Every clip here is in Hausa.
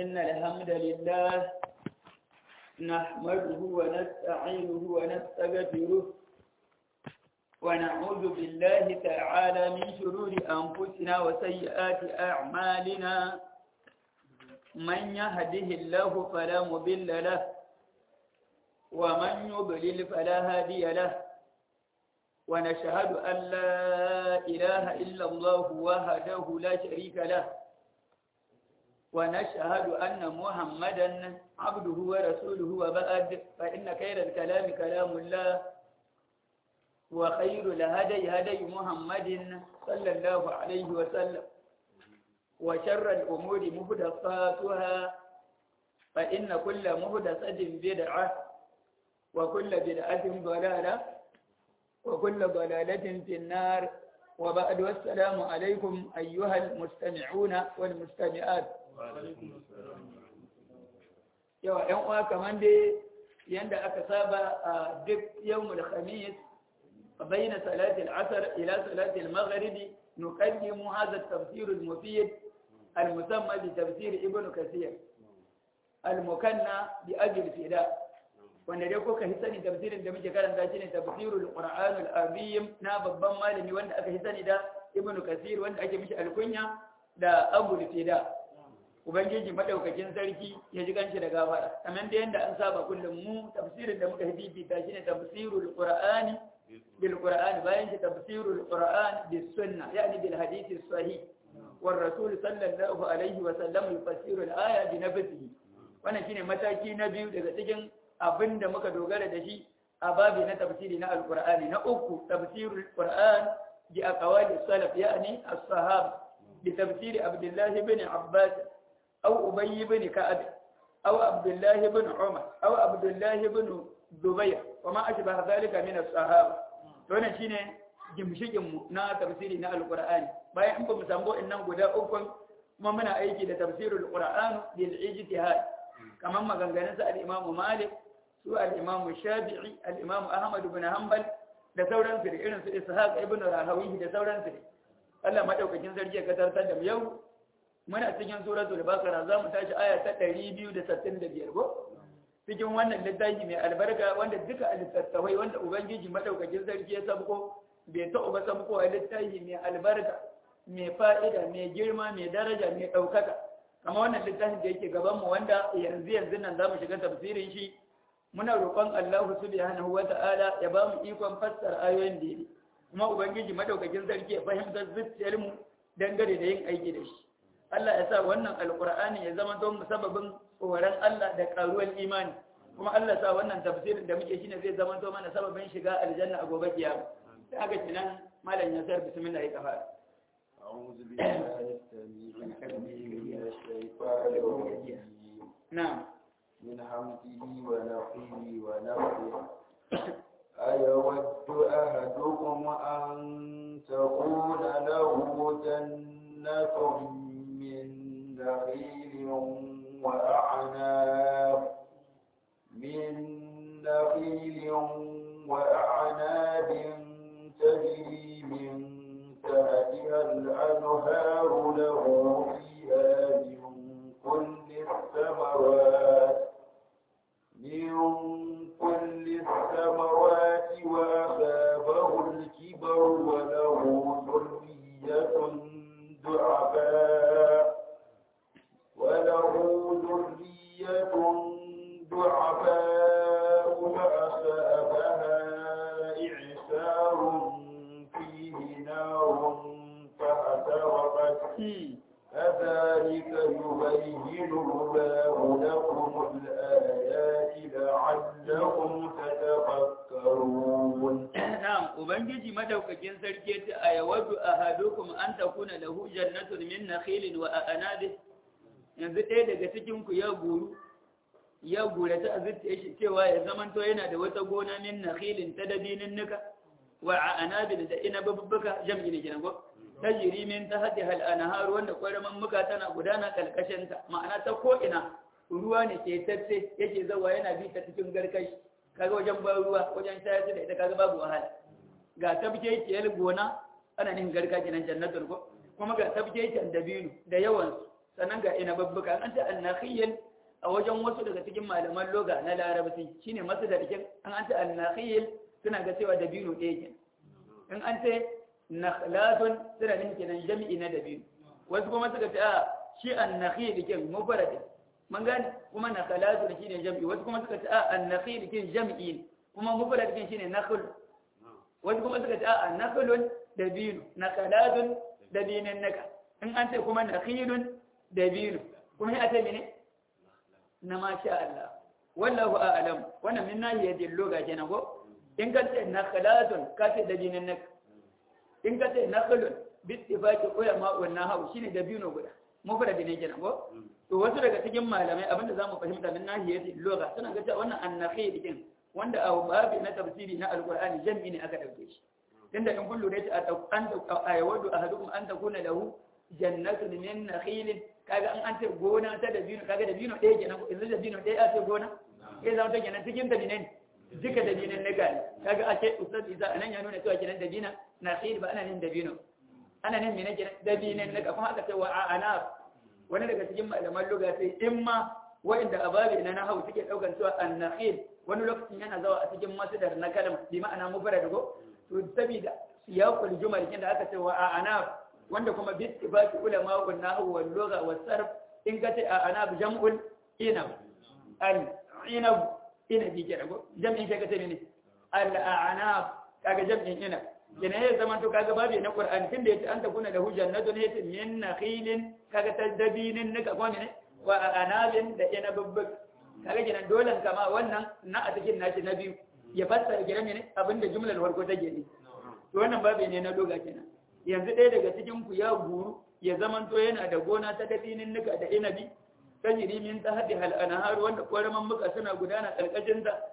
إن الحمد لله نحمده ونستعينه ونستغفره ونعوذ بالله تعالى من شرور أنفسنا وسيئات أعمالنا من يهده الله فلا مضل له ومن يضلل فلا هادي له ونشهد أن لا إله إلا الله وحده لا شريك له ونشهد أن محمدا عبده ورسوله وبعد فإن خير الكلام كلام الله وخير الهدي هدي محمد صلى الله عليه وسلم وشر الأمور محدثاتها فإن كل محدثة بدعة وكل بدعة ضلالة وكل ضلالة في النار وبعد والسلام عليكم أيها المستمعون والمستمعات yawa ‘yan uwa kamar dai yadda aka saba a duk yawmul khamis baina salatil asr ila salatil maghribi nuqaddimu hadha at-tafsir al-mufid al-musamma bi tafsir ibn kathir al-mukanna bi ajli fida wanda dai kuka hisani tafsirin da muke karanta shine tafsirul qur'an al-azim na babban malami wanda aka hisani da ibn kathir wanda ake mishi alkunya da abu fida ubangiji madaukakin sarki ya ji ganshi da gafara kamar da yanda an saba kullum mu tafsirin da muka hidita shine tafsirul qur'ani bil qur'ani bayan shi tafsirul qur'an bis sunna yani bil hadith sahih war rasul sallallahu alaihi wa sallam yufassiru al aya bi nafsihi wannan shine mataki na biyu daga cikin abinda muka dogara da shi a babi na tafsiri na alqur'ani na uku tafsirul qur'an bi aqwali salaf yani as-sahaba bi tafsir abdullah ibn abbas أو أبي بن كعب أو عبد الله بن عمر أو عبد الله بن زبير وما أشبه ذلك من الصحابة فهنا شيء جمشيكم نا تفسير نا القرآن باي أنكم سامبو إنهم قد أوكم ما من أيجي لتفسير القرآن للإجتهاد كما ما كان جنسة الإمام مالك سواء الإمام الشافعي الإمام أحمد بن حنبل da sauran sirri irin su Ishaq ibn Rahawihi da sauran sirri Allah madaukakin sarki ya katartar da mu yau muna cikin suratul baqara zamu tashi aya ta 265 go cikin wannan littafi mai albarka wanda duka littattafai wanda ubangiji madaukakin sarki ya sabko bai ta uba sabko a littafi mai albarka mai fa'ida mai girma mai daraja mai daukaka kama wannan littafin da yake gaban mu wanda yanzu nan zamu shiga tafsirin shi muna roƙon Allah subhanahu wata'ala ya ba mu ikon fassara ayoyin da yake kuma ubangiji madaukakin sarki ya fahimtar zuciyar mu dangane da yin aiki da shi Allah ya sa wannan alkur'ani ya zama don sababin tsoron Allah da karuwar imani kuma Allah sa wannan tafsirin da muke shine zai zama to mana sababin shiga aljanna a gobe kiyama sai aka kinan malam ya sar bismillah ya kafa a'udhu billahi as-sami'il 'alim minash shaitanir rajim na'am min hamdihi wa nafthihi wa nafthihi ayawaddu ahadukum an takuna lahu jannatun من نخيل وأعناب تجري من تحتها الأنهار له فيها من كل الثمرات وأصابه الكبر وله ذرية ضعفاء فأصابها إعسار فيه نار فاحترقت كذلك يبين الله لكم الآيات لعلكم تتفكرون نعم ubangiji madaukakin sarki ta ayawadu ahadukum an takuna lahu jannatun min nakhilin wa a'nab yanzu ɗaya daga cikin ku ya gura ta azurta shi cewa ya zamanto yana da wata gona min nakhilin ta dabinin nuka wa a'nab da inabubbuka jam'i ne kenan ko tajri min tahtiha al-anhar wanda kwaraman muka tana gudana kalkashin ta ma'ana ta ko ina ruwa ne ke tace yake zawa yana bi ta cikin garkashi kaga wajen ban ruwa wajen shayar da ita kaga babu wahala ga tabkekiyar gona ana nin garka kenan jannatul ko kuma ga tabkekiyar dabino da yawan sannan ga inababbuka an ta annakhil a wajen wasu daga cikin malaman loga na larabci shine masdarikin an ta annakhil suna ga cewa dabino ɗaya ke in an ce nakhlatun suna nufin kenan jami'i na dabino wasu kuma suka ce a shi annakhil kin mufrad man gane kuma nakhlatun shine jami'i wasu kuma suka ce a annakhil kin jami'i kuma mufrad kin shine nakhl wasu kuma suka ce a nakhlun dabino nakhlatun dabinan naka in an ce kuma nakhilun dabino kuma ya ce mene na masha Allah wallahu a'lam wannan min nahiyatil lugha kenan ko in ka ce nakhlatun ka ce dabinan naka in ka ce nakhlun bi ittifaqi ulama wa nahwu shine dabino guda mufrad ne kenan ko to wasu daga cikin malamai abinda zamu fahimta min nahiyatil lugha suna ga cewa wannan annakhil din wanda a babi na tafsiri na alqur'ani jam'i ne aka dauke shi tunda in kullu ne ta an ayawadu ahadukum an takuna lahu jannatun min nakhilin kaga an ce gona ta dabino kaga dabino ɗaya kenan ko idan dabino ɗaya a ce gona sai zama ta kenan cikin dabinan duka dabinan na gani kaga a ce ustaz isa anan ya nuna cewa kenan dabina nakhil ba ana nin dabino ana nin mene kenan dabinan na kuma aka ce wa anab wani daga cikin malaman lugha sai imma wa'inda ababi na nahwu suke daukan cewa an-nakhil wani lokacin yana zawa a cikin masdar na kalma bi ma'ana mufrad ko to sabida siyaqul jumal kin da aka ce wa anab wanda kuma bi ittifaqi ulama wa nahwu wal lugha was sarf in ka ce anab jam'ul inab al-inab inabi kenan ko jam'in shi ka ce ne al-anab kaga jam'in inab yana ya zama to kaga babu na Qur'ani tunda yace an takuna da hujjatun yace min nakhilin kaga tadabinin naka ko ne wa anabin da inabubbuk kaga kenan dole kama wannan na a cikin nashi na biyu ya fassara gidan ne abinda jumlar farko take ne to wannan babu ne na doga kenan yanzu ɗaya daga cikin ku ya guru ya zama to yana da gona ta dabinin nuka da inabi tajri min tahti hal anhar wanda koraman muka suna gudana karkashin ta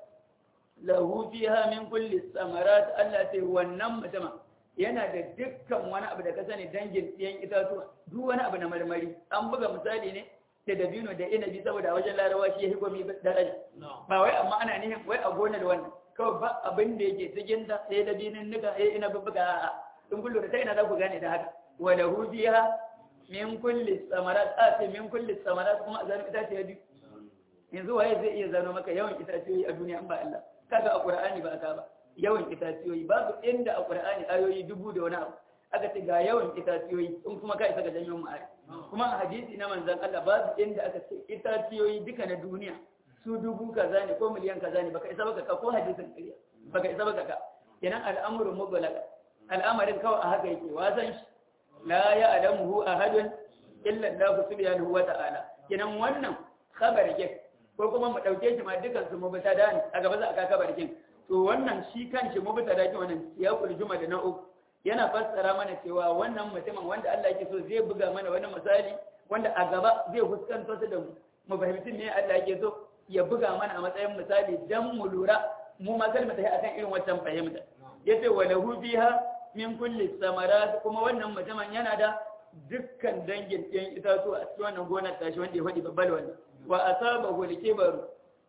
lahu fiha min kulli samarat Allah sai wannan mutum yana da dukkan wani abu da ka sani dangin ɗiyan itatuwa duk wani abu na marmari an buga misali ne da dabino da inabi saboda wajen larawa shi ya hiko mi daraja ba wai amma ana nihin wai a gonar wannan kawai ba abin da yake cikin ta sai dabinin nuka sai inabi buga a'a in kullu da ina za ku gane da haka wa lahu fiha min kulli samarat sai min kulli samarat kuma azan itaciya biyu yanzu waye zai iya zano maka yawan itaciyoyi a duniya an ba Allah kaga a Qur'ani ba aka ba yawan itaciyoyi babu inda a Qur'ani ayoyi 1000 da wani abu aka ce ga yawan itaciyoyi in kuma ka isa ga janyo mu ayi kuma a hadisi na manzon Allah babu inda aka ce itaciyoyi duka na duniya su 1000 kaza ne ko miliyan kaza ne baka isa baka ka ko hadisin ƙarya baka isa baka ka kenan al'amru mubalaga al'amarin kawai a haka yake wasan shi la ya'lamuhu ahadun illa Allah subhanahu wa ta'ala kenan wannan khabar ke ko kuma mu dauke shi ma dukan su mubtada ne a gaba za a ka khabar ke to wannan shi kanshi mubtada ke wannan siyaqul jumal na uku yana fassara mana cewa wannan mutumin wanda Allah yake so zai buga mana wani misali wanda a gaba zai fuskanto su da mu fahimci me Allah yake so ya buga mana a matsayin misali dan mu lura mu ma kalmata sai akan irin wancan fahimta yace wa lahu biha min kulli samarat kuma wannan mutumin yana da dukkan dangin ɗiyan itatuwa a cikin wannan gonar tashi wanda ya faɗi babbal wannan wa asabahu al-kibaru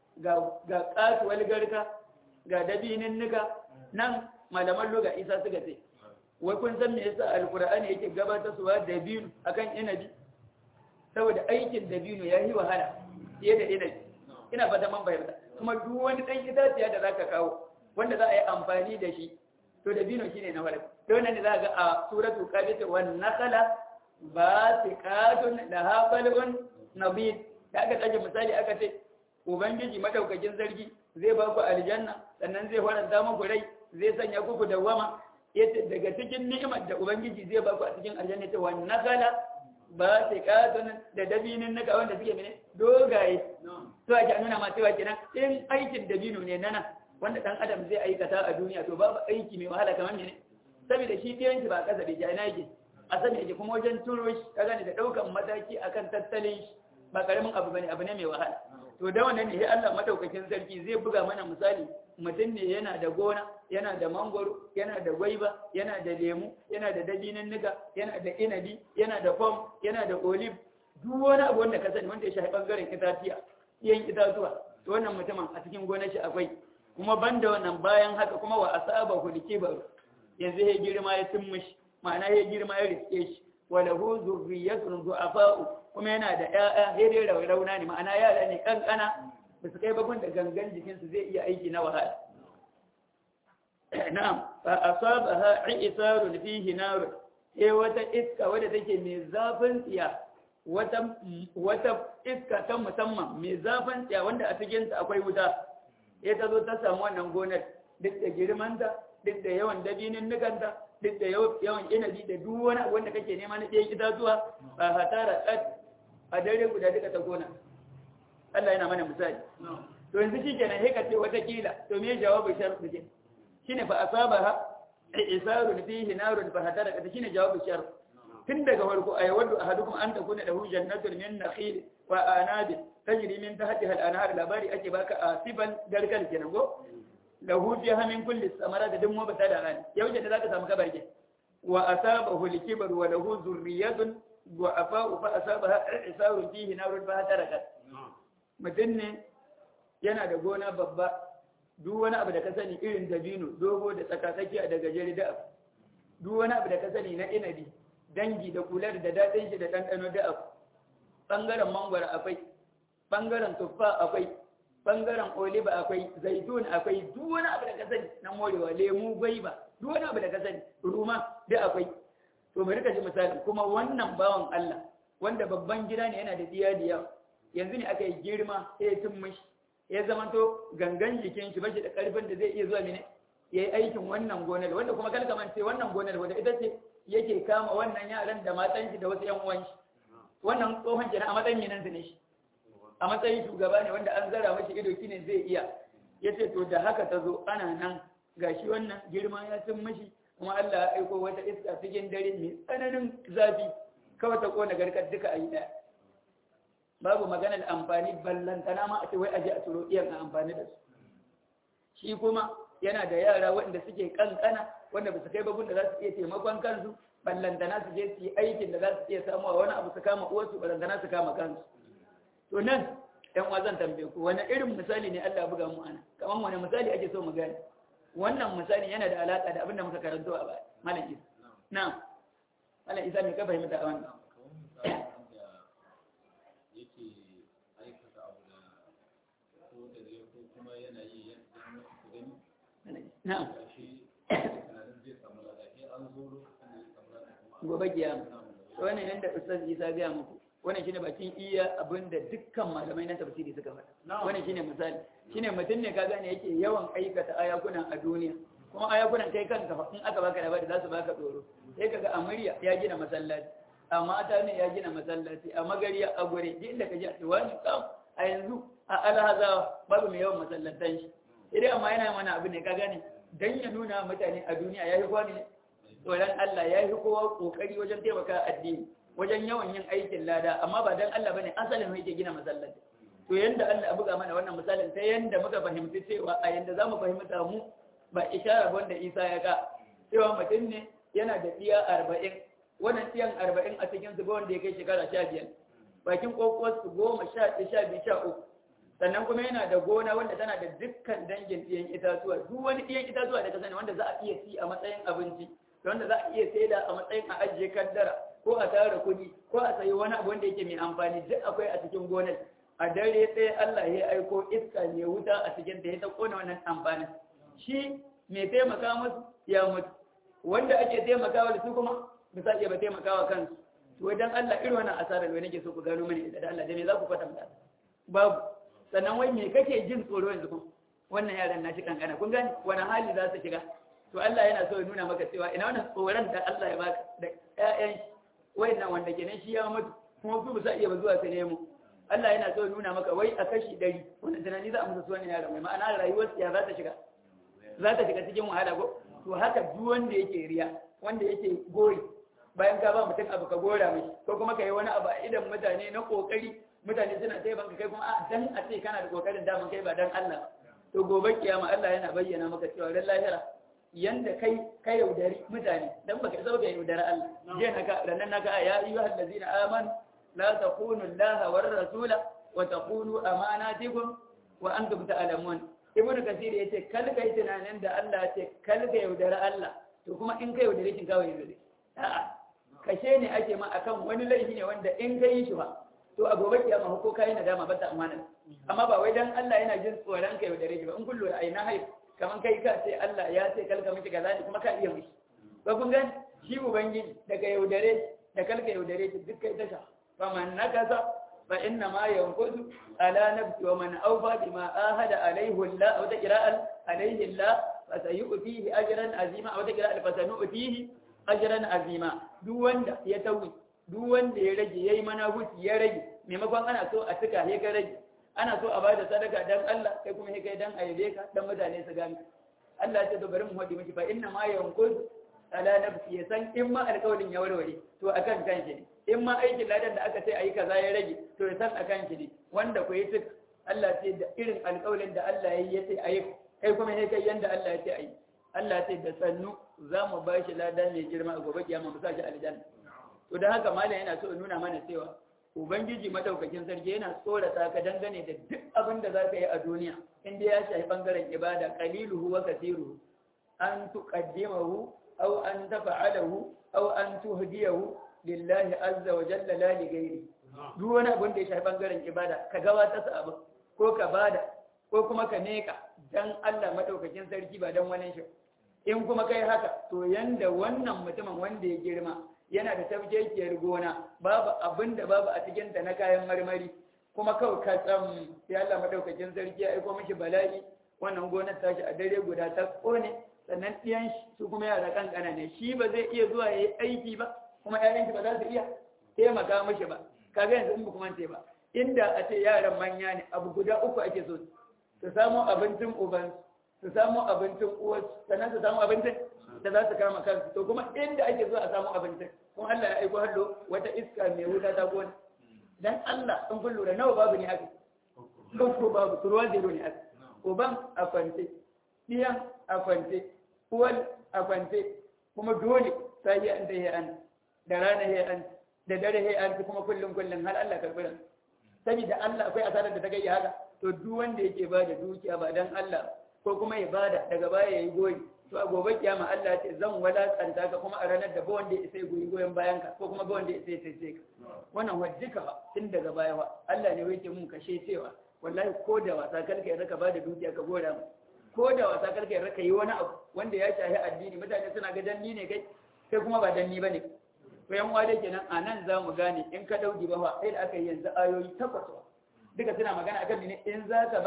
ga katuwal garka ga dabinin nika nan malaman loga isa suka ce wai kun san me yasa alqur'ani yake gabatar suwa dabino akan inabi saboda aikin dabino yayi wahala fiye da inabi ina fata man bayyana kuma duk wani dan itaciya da zaka kawo wanda za a yi amfani da shi to dabino shine na farko to wannan ne za ga a suratul qafir wan nakala basiqatun laha qalbun nabid da aka tsaje misali aka ce ubangiji madaukakin sarki zai ba ku aljanna sannan zai faranta muku rai zai sanya ku dawama yace daga cikin ni'imar da ubangiji zai ba ku a cikin aljanna ta wan nakala basiqatun da dabinin naka wanda suke mene dogaye to ake nuna ma cewa kenan in aikin dabino ne nana wanda dan adam zai aikata a duniya to babu aiki mai wahala kamar ne saboda shi ɗiyan shi ba kasa da jana yake a sani yake kuma wajen turo shi ka gane da ɗaukan mataki akan tattalin shi ba karamin abu bane abu ne mai wahala to da wannan ne Allah madaukakin sarki zai buga mana misali mutum ne yana da gona yana da mangoro yana da gwaiba yana da lemu yana da dabinan niga yana da inabi yana da pom yana da olive duk wani abu wanda ka sani wanda ya shafi bangaren ɗiyan itatuwa to wannan mutumin a cikin gonar shi akwai kuma banda wannan bayan haka kuma wa asabahu al-kibar yanzu ya girma ya timmishi ma'ana ya girma ya riske shi wa lahu zurriyatun du'afa'u kuma yana da ƴaƴa dai rauna ne ma'ana yara ne kankana ba su kai bakon da gangan jikinsu zai iya aiki na wahala na'am fa asabaha i'sarun fihi nar wata iska wadda take mai zafin tsiya wata iska ta musamman mai zafin tsiya wanda a cikin ta akwai wuta ta zo ta samu wannan gonar duk da girmanta duk da yawan dabinin nukanta duk da yawan inabi da duk wani abu wanda kake nema na ɗayan itatuwa ba hatara a dare guda duka ta gona Allah yana mana misali to yanzu shi kenan sai ka ce wata kila to me jawabin sharh din shine fa asabaha isarun fihi narun fa hatara ka shine jawabin sharh tun daga farko ay waddu ahadukum an takuna lahu jannatun min nakhil wa anab tajri min tahtiha al-anhar labari ake baka asifan darkal kenan go lahu fiha min kulli samara da dun mabata da ran yau da zaka samu kabarke wa asabahu al-kibar wa lahu zurriyatun wa afa'u fa asabaha isarun fihi narun fa hatara mutum ne yana da gona babba duk wani abu da ka sani irin dabino dogo da tsakatsakiya da gajeri da abu duk wani abu da ka sani na inabi dangi da kular da daɗin shi da ɗanɗano da abu ɓangaren mangwara akwai ɓangaren tuffa akwai ɓangaren oliba akwai zaitun akwai duk wani abu da ka sani na morewa lemu gwaiba duk wani abu da ka sani ruma da akwai to bari ka ji misali kuma wannan bawan Allah wanda babban gida ne yana da diya da yawa yanzu ne aka yi girma ya tun mashi ya zamanto gangan jikin shi bashi da karfin da zai iya zuwa mene ya yi aikin wannan gonar wanda kuma kalkamance wannan gonar wanda ita ce yake kama wannan yaran da matan shi da wasu yan uwan shi wannan tsohon kenan a matsayin minan ne shi a matsayin shugaba ne wanda an zara mashi ido shine zai iya yace to da haka ta zo ana nan gashi wannan girma ya tun mashi kuma Allah ya aiko wata iska cikin dare mai tsananin zafi kawai ta kona garkar duka a yi daya babu maganar amfani ballantana ma a ce wai aje a turo iyan a amfani da su shi kuma yana da yara waɗanda suke kankana wanda ba su kai babun da za su iya taimakon kansu ballantana su je su yi aikin da za su iya samuwa wani abu su kama uwarsu ballantana su kama kansu to nan ɗan wazan tambaye ku wani irin misali ne Allah buga mu ana kamar wani misali ake so mu gane wannan misali yana da alaƙa da abin da muka karanto a baya malam Isa na malam Isa me ka fahimta a wannan na'am gobe kiyama wannan yanda ustaz Isa ga muku wannan shine bakin iya abinda dukkan malamai na tafsiri suka faɗa wannan shine misali shine mutum ne ka gane yake yawan aikata ayakunan a duniya kuma ayakunan kai kanka in aka baka labari za su baka tsoro sai kaga a murya ya gina masallaci a mata ne ya gina masallaci a magariya a gure duk inda kaje a wani kam a yanzu a alhaza babu mai yawan masallatan shi idan amma yana mana abu ne ka gane dan ya nuna mutane a duniya yayi kwani tsoron Allah yayi kowa kokari wajen taimaka addini wajen yawan yin aikin lada amma ba dan Allah bane asalin yake gina masallaci to yanda Allah ya buga mana wannan misalin sai yanda muka fahimci cewa a yanda zamu fahimta mu ba ishara wanda Isa ya ga cewa mutum ne yana da tiya 40 wannan tiyan 40 a cikin su wanda ya kai shekara 15 bakin kokos su 10 11 12 sannan kuma yana da gona wanda tana da dukkan dangin ɗiyan itatuwa duk wani ɗiyan itatuwa da ka sani wanda za a iya ci a matsayin abinci wanda za a iya saida a matsayin a ajiye kaddara ko a tara kuɗi ko a sayi wani abu wanda yake mai amfani duk akwai a cikin gonar a dare ɗaya Allah ya aiko iska mai wuta a cikin ta ya ta kona wannan amfanin shi mai taimaka musu ya mutu wanda ake taimakawa da su kuma ba sa iya ba taimakawa kansu to idan Allah irin wannan asarar wani nake so ku gano mani da Allah da me za ku kwatanta babu sannan wai me kake jin tsoro yanzu kun wannan yaran na shi kankana kun gani wani hali za su shiga to Allah yana so ya nuna maka cewa ina wannan tsoron da Allah ya baka da ƴaƴan wayannan wanda kenan shi ya mutu kuma su ba sa iya ba zuwa su nemo Allah yana so ya nuna maka wai a kashi 100 wannan tunani za a musu wannan yaran mai ma'ana rayuwar ya za ta shiga cikin wahala ko to haka duk wanda yake riya wanda yake gori bayan ka ba mutum abu ka gora mai ko kuma ka yi wani abu a idan mutane na kokari mutane suna sai banka kai kuma a dan a ce kana da kokarin daman kai ba dan Allah to gobe kiyama Allah yana bayyana maka cewa ran lahira yanda kai yaudari mutane dan baka isa ba yaudari Allah je naka ranan naka ya ayyuhal ladina amanu la taqulu Allah war rasula wa taqulu amanatikum wa antum ta'lamun ibnu kasir yace kal kai tunanin da Allah ce kal ga yaudari Allah to kuma in kai yaudari kin kawai yaudari a'a kashe ne ake ma akan wani laifi ne wanda in kai shi ba to a gobe kiyama ko kai nadama ba ta amana amma ba wai dan Allah yana jin tsoron kai da rage ba in kullu ai na hai kaman kai ka ce Allah ya ce kalka miki kaza ne kuma ka iya mishi ba kun gani shi ubangiji daga yaudare da kalka yaudare shi duk kai tasha fa man nakasa fa inna ma yanqudu ala nafsi wa man awfa bima ahada alayhi Allah aw taqra'al alayhi Allah fa sayu'tihi ajran azima aw taqra'al fa sanu'tihi ajran azima duk wanda ya tawi duk wanda ya rage yayi manahuci ya rage maimakon ana so a tuka he ka rage ana so a bada sadaka dan Allah kai kuma he kai dan aibe ka dan mutane su gani Allah ya ce to bari mu hodi miki fa inna ma yanqudu ala nafsi ya san in ma alƙawarin ya warware to akan kanshi ne in ma aikin ladan da aka ce ayi kaza ya rage to ya san akan shi ne wanda ku yi tuk Allah ce da irin alƙawarin da Allah ya ce ayi kai kuma sai kai yanda Allah ya ce ayi Allah ce da sannu za mu ba shi ladan mai girma a gobe kiyama mu sa shi aljanna to dan haka malam yana so ya nuna mana cewa ubangiji madaukakin sarki yana tsorata ka dangane da duk abin da za ka yi a duniya inda ya shafi bangaren ibada qaliluhu wa kathiruhu an tuqaddimahu أو أن تفعله أو أن تهديه لله عز وجل لا لغيره duk wani abin da ya shafi bangaren ibada ka gabata su abu ko ka bada ko kuma ka neka dan Allah madaukakin sarki ba dan wani shi in kuma kai haka to yanda wannan mutumin wanda ya girma yana da tabjejiyar gona babu abin da babu a cikin ta na kayan marmari kuma kawai ka tsam sai Allah madaukakin sarki ya aiko mishi bala'i wannan gonar tashi a dare guda ta kone sannan ɗiyan su kuma yara kankana ne shi ba zai iya zuwa ya yi aiki ba kuma ƴaƴan shi ba za su iya taimaka mashi ba kaga yanzu in ba kuma ce ba inda a ce yaran manya ne abu guda uku ake so su samu abincin uban su samu abincin uwar sannan su samu abincin da za su kama kansu to kuma inda ake zuwa a samu abincin kuma Allah ya aiko hallo wata iska mai wuta ta gona dan Allah in kun lura nawa babu ne haka ko babu ruwan zero ne haka uban a kwance ɗiyan a kwance uwan a kwance kuma dole sai an da ya an da rana ya an da dare ya an kuma kullum har Allah karbiran saboda Allah akwai asarar da ta gayya haka to duk wanda yake bada dukiya ba dan Allah ko kuma ya bada daga baya yayi goyi to a gobe kiyama Allah ce zan wadakanta ka kuma a ranar da ba wanda ya sai goyen bayan ka ko kuma ba wanda ya sai sai ka wannan wajjika ba tun daga baya ba Allah ne yake mun kashe cewa wallahi ko da wasa kalka ya raka bada dukiya ka gora mu ko da wasa karka yarda ka yi wani abu wanda ya shahi addini mutane suna ga danni ne kai kuma ba danni bane to yan uwa dai kenan anan zamu gane in ka dauki ba sai da aka yi yanzu ayoyi takwas duka suna magana akan ne in za ka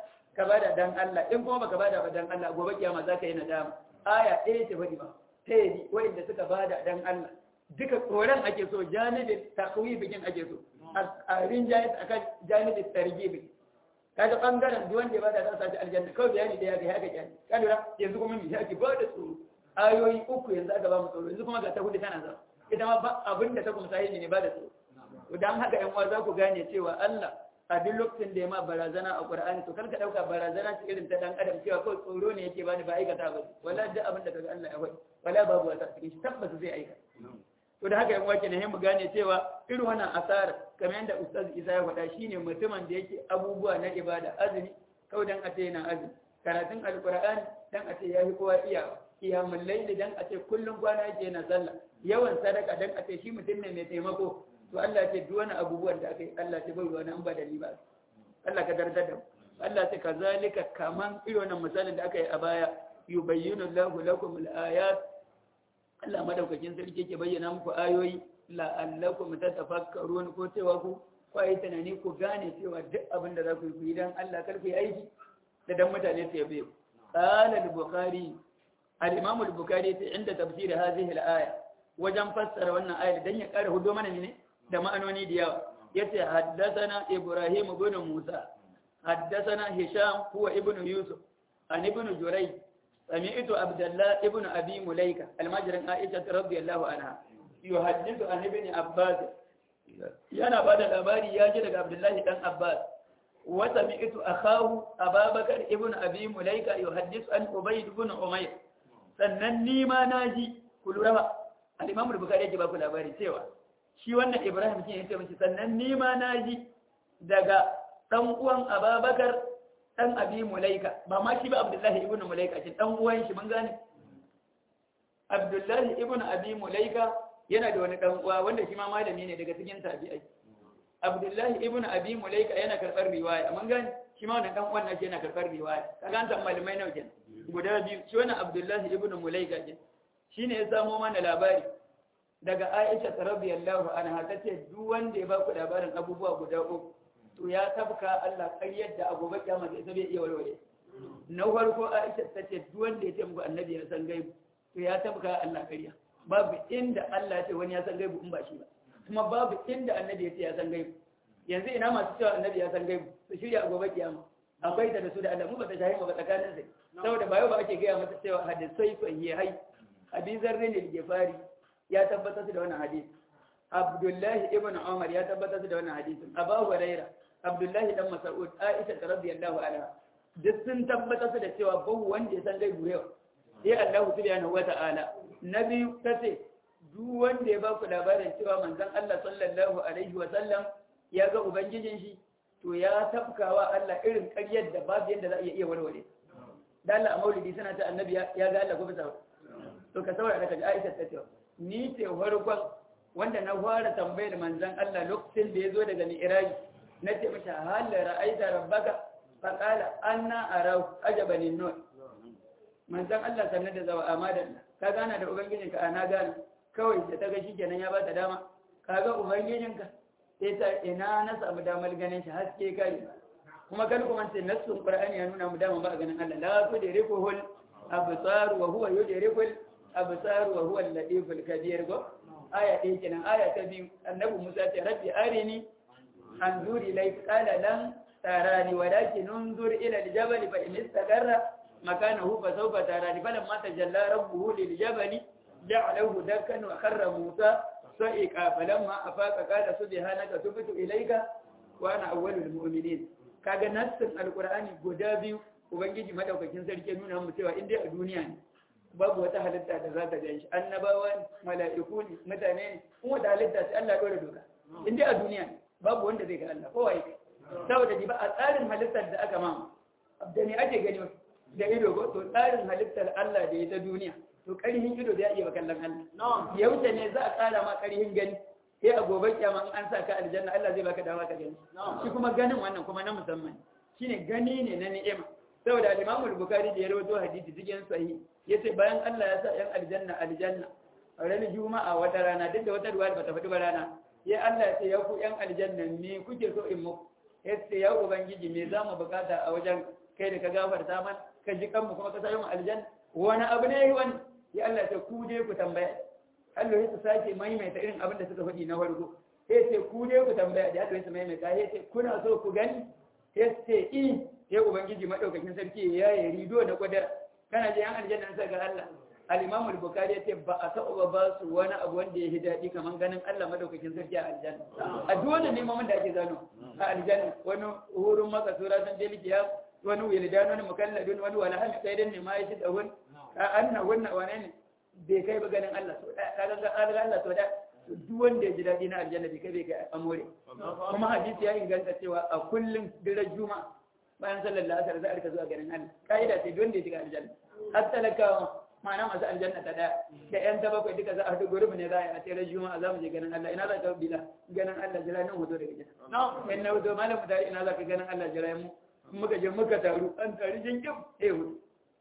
bada dan Allah in kuma baka bada ba dan Allah gobe kiyama za ka yi nadama aya ɗaya ce bari ba ta yi wanda suka bada dan Allah duka tsoron ake so janibin takwibin ake so a rinjaye akan janibin targibin kaga bangaren duk wanda ya bada za sa aljanna kawai bayani da ya ga haka kyani ka lura yanzu kuma mu shaki ba da tsoro ayoyi uku yanzu aka ba mu tsoro yanzu kuma ga ta hudu tana za ita ma ba abin da ta kuma sahihi ne ba da tsoro to dan haka yan uwa za ku gane cewa Allah a duk lokacin da ya ma barazana a Qur'ani to kar ka dauka barazana ce irin ta dan adam cewa kawai tsoro ne yake bani ba aikata ba wallahi duk abin da kaga Allah ya faɗi wala babu wata cikin shi tabbata zai aika to da haka yan uwa kenan mu gane cewa irin wannan asara kamar yadda ustaz Isa ya faɗa shine mutumin da yake abubuwa na ibada azumi kawai dan a ce yana azumi karatun alqur'ani dan a ce yafi kowa iya qiyamul layl dan a ce kullun kwana yake yana sallah yawan sadaka dan a ce shi mutum ne mai taimako to Allah ya ce duk wani abubuwan da aka yi Allah ya bai wani an ba da riba Allah ka dardar da Allah ya kazalika kaman irin wannan misalin da aka yi a baya yubayyinu Allahu lakum al-ayat Allah madaukakin sarki yake bayyana muku ayoyi la'allakum tatafakkarun ko cewa ku kwai tunani ku gane cewa duk abin da za ku yi dan Allah kar ku yi aiki da dan mutane su yabe qala al-bukhari al-imam al-bukhari ta inda tafsir hadhihi al-aya wajen fassara wannan ayar dan ya kara hudo mana ne da ma'anoni da yawa yace haddathana ibrahim ibn musa haddathana hisham huwa ibn yusuf an ibn jurayj سمعت عبد الله ابن أبي مليكة المجرى عائشة رضي الله عنها يحدث عن ابن عباس يانا بعد الأباري ياجد عبد الله بن عباس وسمعت أخاه أبا بكر ابن أبي مليكة يحدث عن عبيد بن عمير سنني ما ناجي كل رفع الإمام البخاري يجب أقول الأباري سوى shi wannan Ibrahim shi ne ya ce mace sannan ni ma naji daga dan uwan Abubakar dan Abi Mulaika ba ma shi ba Abdullahi ibn Mulaika shi dan uwan shi mun gane Abdullahi ibn Abi Mulaika yana da wani dan uwa wanda shi ma malami ne daga cikin tabi'ai Abdullahi ibn Abi Mulaika yana karbar riwaya mun gani shi ma wannan dan uwan nashi yana karbar riwaya kaga an san malamai nawa kenan guda biyu shi wannan Abdullahi ibn Mulaika kenan shine ya samo mana labari daga Aisha radhiyallahu anha tace duk wanda ya ba ku labarin abubuwa guda uku to ya tabka Allah ƙaryar da agobe kiyama sai bai iya walwale na farko Aisha tace duk wanda ya ce muku annabi ya san gaibu to ya tabka Allah ƙarya babu inda Allah ya ce wani ya san gaibu in ba shi ba kuma babu inda annabi ya ce ya san gaibu yanzu ina masu cewa annabi ya san gaibu su shirya a gobe kiyama akwai ta da su da Allah mu ba ta shahi ba tsakanin sai saboda ba yau ba ake gaya mata cewa hadisai sahihai Abi Zarrin al-Ghifari ya tabbatar da wannan hadisi Abdullahi ibn Umar ya tabbatar da wannan hadisin Abu Hurairah Abdullahi dan Mas'ud Aisha radhiyallahu anha duk sun tabbatar da cewa babu wanda ya san gaibu yau sai Allah subhanahu wata'ala nabi tace duk wanda ya ba ku labarin cewa manzon Allah sallallahu alaihi wa sallam ya ga ubangijin shi to ya tafkawa Allah irin ƙaryar da babu yanda za a iya warware dan Allah a maulidi sana ta annabi ya ga Allah gobe sa to ka saurara ka ji Aisha ta ce ni ce farkon wanda na fara tambayar manzon Allah lokacin da ya zo daga Mi'raj nace mishi hal ra'aita rabbaka fa qala anna ara ajaban nur manzon Allah sannan da zawa amadan ka gana da ubangijinka ana gana kawai da ta ga shikenan ya ba ta dama kaga ubangijinka sai ta ina na samu damar ganin shi haske kai kuma kan kuma sai nassun qur'ani ya nuna mu dama ba ganin Allah la tudrikuhul absar wa huwa yudrikul absar wa huwa al-latiful kabir go aya ɗaya kenan aya ta biyu annabi Musa ta rabbi arini anzur ilayka qala lan tarani walakin unzur ila al-jabal fa in istaqarra makanahu fa sawfa tarani falamma tajalla rabbuhu lil-jabal ja'alahu dakkan wa kharra Musa sa'iqa falamma afaqa qala subhanaka tubtu ilayka wa ana awwalul mu'minin kaga nassin alqur'ani guda biyu ubangiji madaukakin sarki nuna mu cewa in dai a duniya ne babu wata halitta da za ta gan shi annabawa mala'iku ne mutane ne kuma da halitta sai Allah dora doka in dai a duniya ne babu wanda zai ga Allah kowa yake saboda ji ba a tsarin halittar da aka mama da ne ake gani da ido ko to tsarin halittar Allah da ya ta duniya to ƙarhin ido da ya iya kallon Allah yauta ne za a tsara ma ƙarhin gani sai a gobe kiyama in an sa ka aljanna Allah zai baka dama ka gani shi kuma ganin wannan kuma na musamman shine gani ne na ni'ima saboda al-Imam al-Bukhari da ya rawaito hadisi cikin sahih yace bayan Allah ya sa yan aljanna ranar juma'a wata rana duk da wata ruwa ba ta faɗi ba rana ya Allah ya ce ya ku yan aljanna me kuke so in muku yace ya ubangiji me za mu bukata a wajen kai da ka gafarta man ka ji kanmu kuma ka sa mu aljanna wani abu ne wani ya Allah ya ce ku dai ku tambaya Allah ya sake maimaita irin abin da suka faɗi na farko ya ce ku dai ku tambaya da Allah ya maimaita ya ce kuna so ku gani ya ce ya ubangiji madaukakin sarki ya yi rido na kwadar kana je yan aljanna sai ga Allah al-Imam al-Bukhari yace ba a taɓa ba su wani abu wanda ya hidadi kaman ganin Allah madaukakin sarki a aljanna a duk wannan neman da ake zano a aljanna wani hurun maka sura san delikiya wani wildan wani mukalladun wani wala hal kaidan ne ma yashi da wani anna wannan wane ne bai kai ba ganin Allah so da kaga ga Allah so da duk wanda ya ji dadi na aljanna bai kai amore kuma hadisi ya inganta cewa a kullum dirar juma'a bayan sallar asar za a rika zuwa ganin Allah kaida sai don da ya shiga aljanna har talakawa ma'ana masu aljanna ta daya da yan ta bakwai duka za a haɗu gurbin ne za a yi a tsere juma'a za mu je ganin Allah ina za ka bila ganin Allah jira nan hoto daga gida in na hoto malam mu tare ina za ka ganin Allah jira mu muka je muka taru an tari jinkin hudu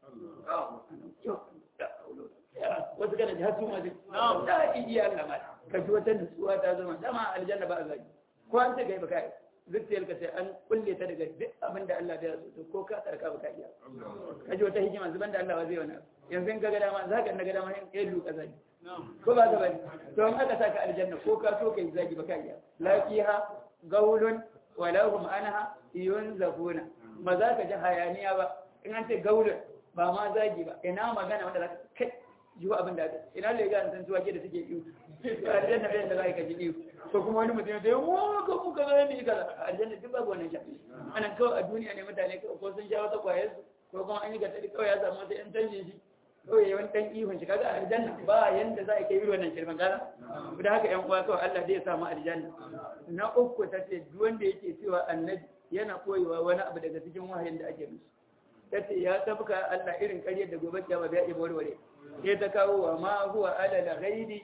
wasu kana jihar su mazi da iya Allah ma ka ji wata nutsuwa ta zama dama aljanna ba a zagi ko an ce gai baka yi zuciyar ka sai an kulle ta daga duk abin da Allah ya so ko ka tsarka baka iya ka ji wata hikima zuban da Allah zai wani yanzu in ka ga dama za ka ga dama in luka zagi ko ba ka bari to in aka saka aljanna ko ka so kai zagi baka iya lafiha gaulun wala hum anha yunzafuna ba za ka ji hayaniya ba in an ce gaulun ba ma zagi ba ina magana wanda za ka kai jiwa abin da ina lega an san tuwake da suke iyo aljanna bai da za ka ji iyo ko kuma wani mutum da yawa ka muka ga ni kaza aljanna duk babu wannan shafi anan kawai a duniya ne mutane ko sun sha wata kwayar su ko kuma an yi gatari kawai ya samu wata yan canjin shi kawai yawan dan ihun shi kaga aljanna ba yanda za a kai irin wannan shirman kaza da haka yan uwa kawai Allah zai samu aljanna na uku tace duk wanda yake cewa annabi yana koyewa wani abu daga cikin wahayin da ake musu tace ya tabka Allah irin ƙaryar da gobe kiyama bai iya warware sai ta kawo wa ma huwa ala al-ghaibi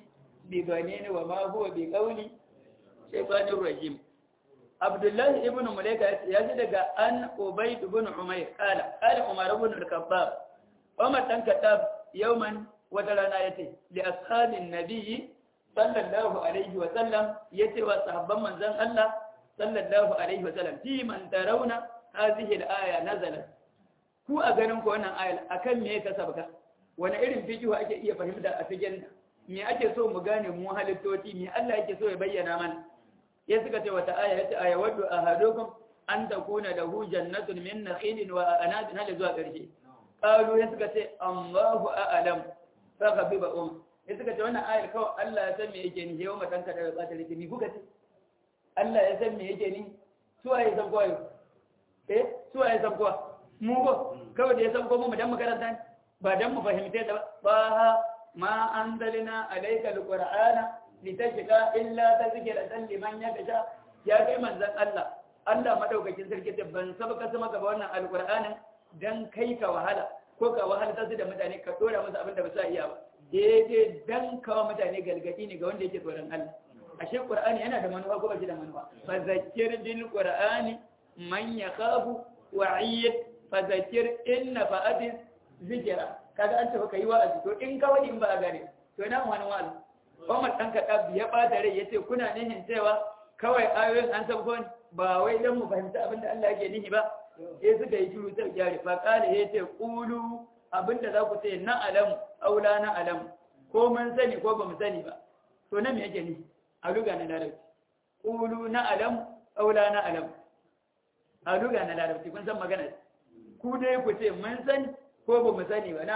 بغنين وما هو بقول شيطان الرجيم. عبد الله ابن مليكة يجد أن أبيد بن عمير قال عمر بن الخطاب عمر بن الخطاب يوما وترانا يتي لأصحاب النبي صلى الله عليه وسلم يتي وصحابا من زن الله صلى الله عليه وسلم في من ترون هذه الآية نزلت ku a ganin ku wannan ayar akan me ta sabka wani irin fiqhu ake iya fahimta a cikin me ake so mu gane mu halittoci me Allah yake so ya bayyana mana ya suka ce wata aya yace aya waddu ahadukum an takuna lahu jannatun min nakhilin wa anadin hal zuwa karshe qalu ya suka ce Allahu a'lam fa ghabiba ya suka ce wannan ayar kawai Allah ya san me yake ni yau matan ka da tsata ni kuka ce Allah ya san me yake ni su ayi san koyo su ayi san koyo mu ko kawai da ya san ko mu dan makaranta ba dan mu fahimce ta ba ma anzalna alayka alqur'ana litashqa illa tadhkiratan liman yakhsha ya kai manzon Allah madaukakin sarki ce ban sabaka sama gaba wannan alqur'anin dan kai ka wahala ko ka wahala ta da mutane ka dora musu abin da ba sa iya ba dai dan kawo mutane galgadi ne ga wanda yake tsoron Allah ashe qur'ani yana da manufa ko ba shi da manufa fa zakkir bil qur'ani man yakhafu wa'id fazakir inna fa'adis zikira kaga an tafi kai wa'azi to in ka wani in ba a gane to ina wani wa'azi Umar dan Khattab ya bata rai yace kuna nihin cewa kawai ayoyin an san ko ba wai dan mu fahimta abinda Allah yake nihi ba sai suka yi shiru sai jari fa kale yace qulu abinda za ku ce na alam aw la na alam ko mun sani ko ba mu sani ba to nan me yake nihi a luga na larabci qulu na alam aw la na alam a luga na larabci kun san magana ku dai ku ce mun sani ko ba mu sani ba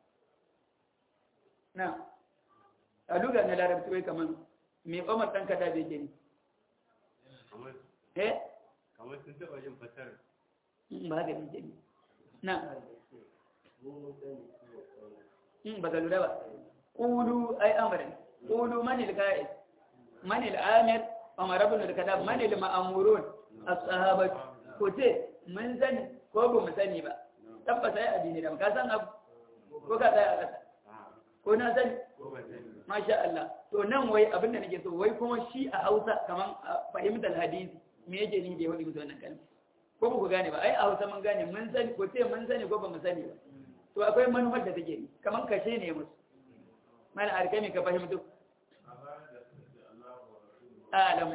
na a lugar na larabci wai kamar mai Umar ɗan kada bai gani kamar sun taɓa yin fasar ba haka bai gani na ba ga lura ba ƙulu ai amurin ƙulu manil ka'id manil amir Umar ibn al-Khattab manil ma'amurun as-sahabatu ku ce mun sani ko ba mu sani ba tabbata ya addini da ka san abu ko ka tsaya a ƙasa ko na sani masha Allah to nan wai abinda nake so wai kuma shi a Hausa kaman fahimtar hadisi me yake ni da wani mutum wannan kalma ko ba ku gane ba ai a Hausa mun gane mun sani ko ce mun sani ko ba mu sani ba to akwai manufar da take ni kaman kashe ne musu mana arkami ka fahimtu alam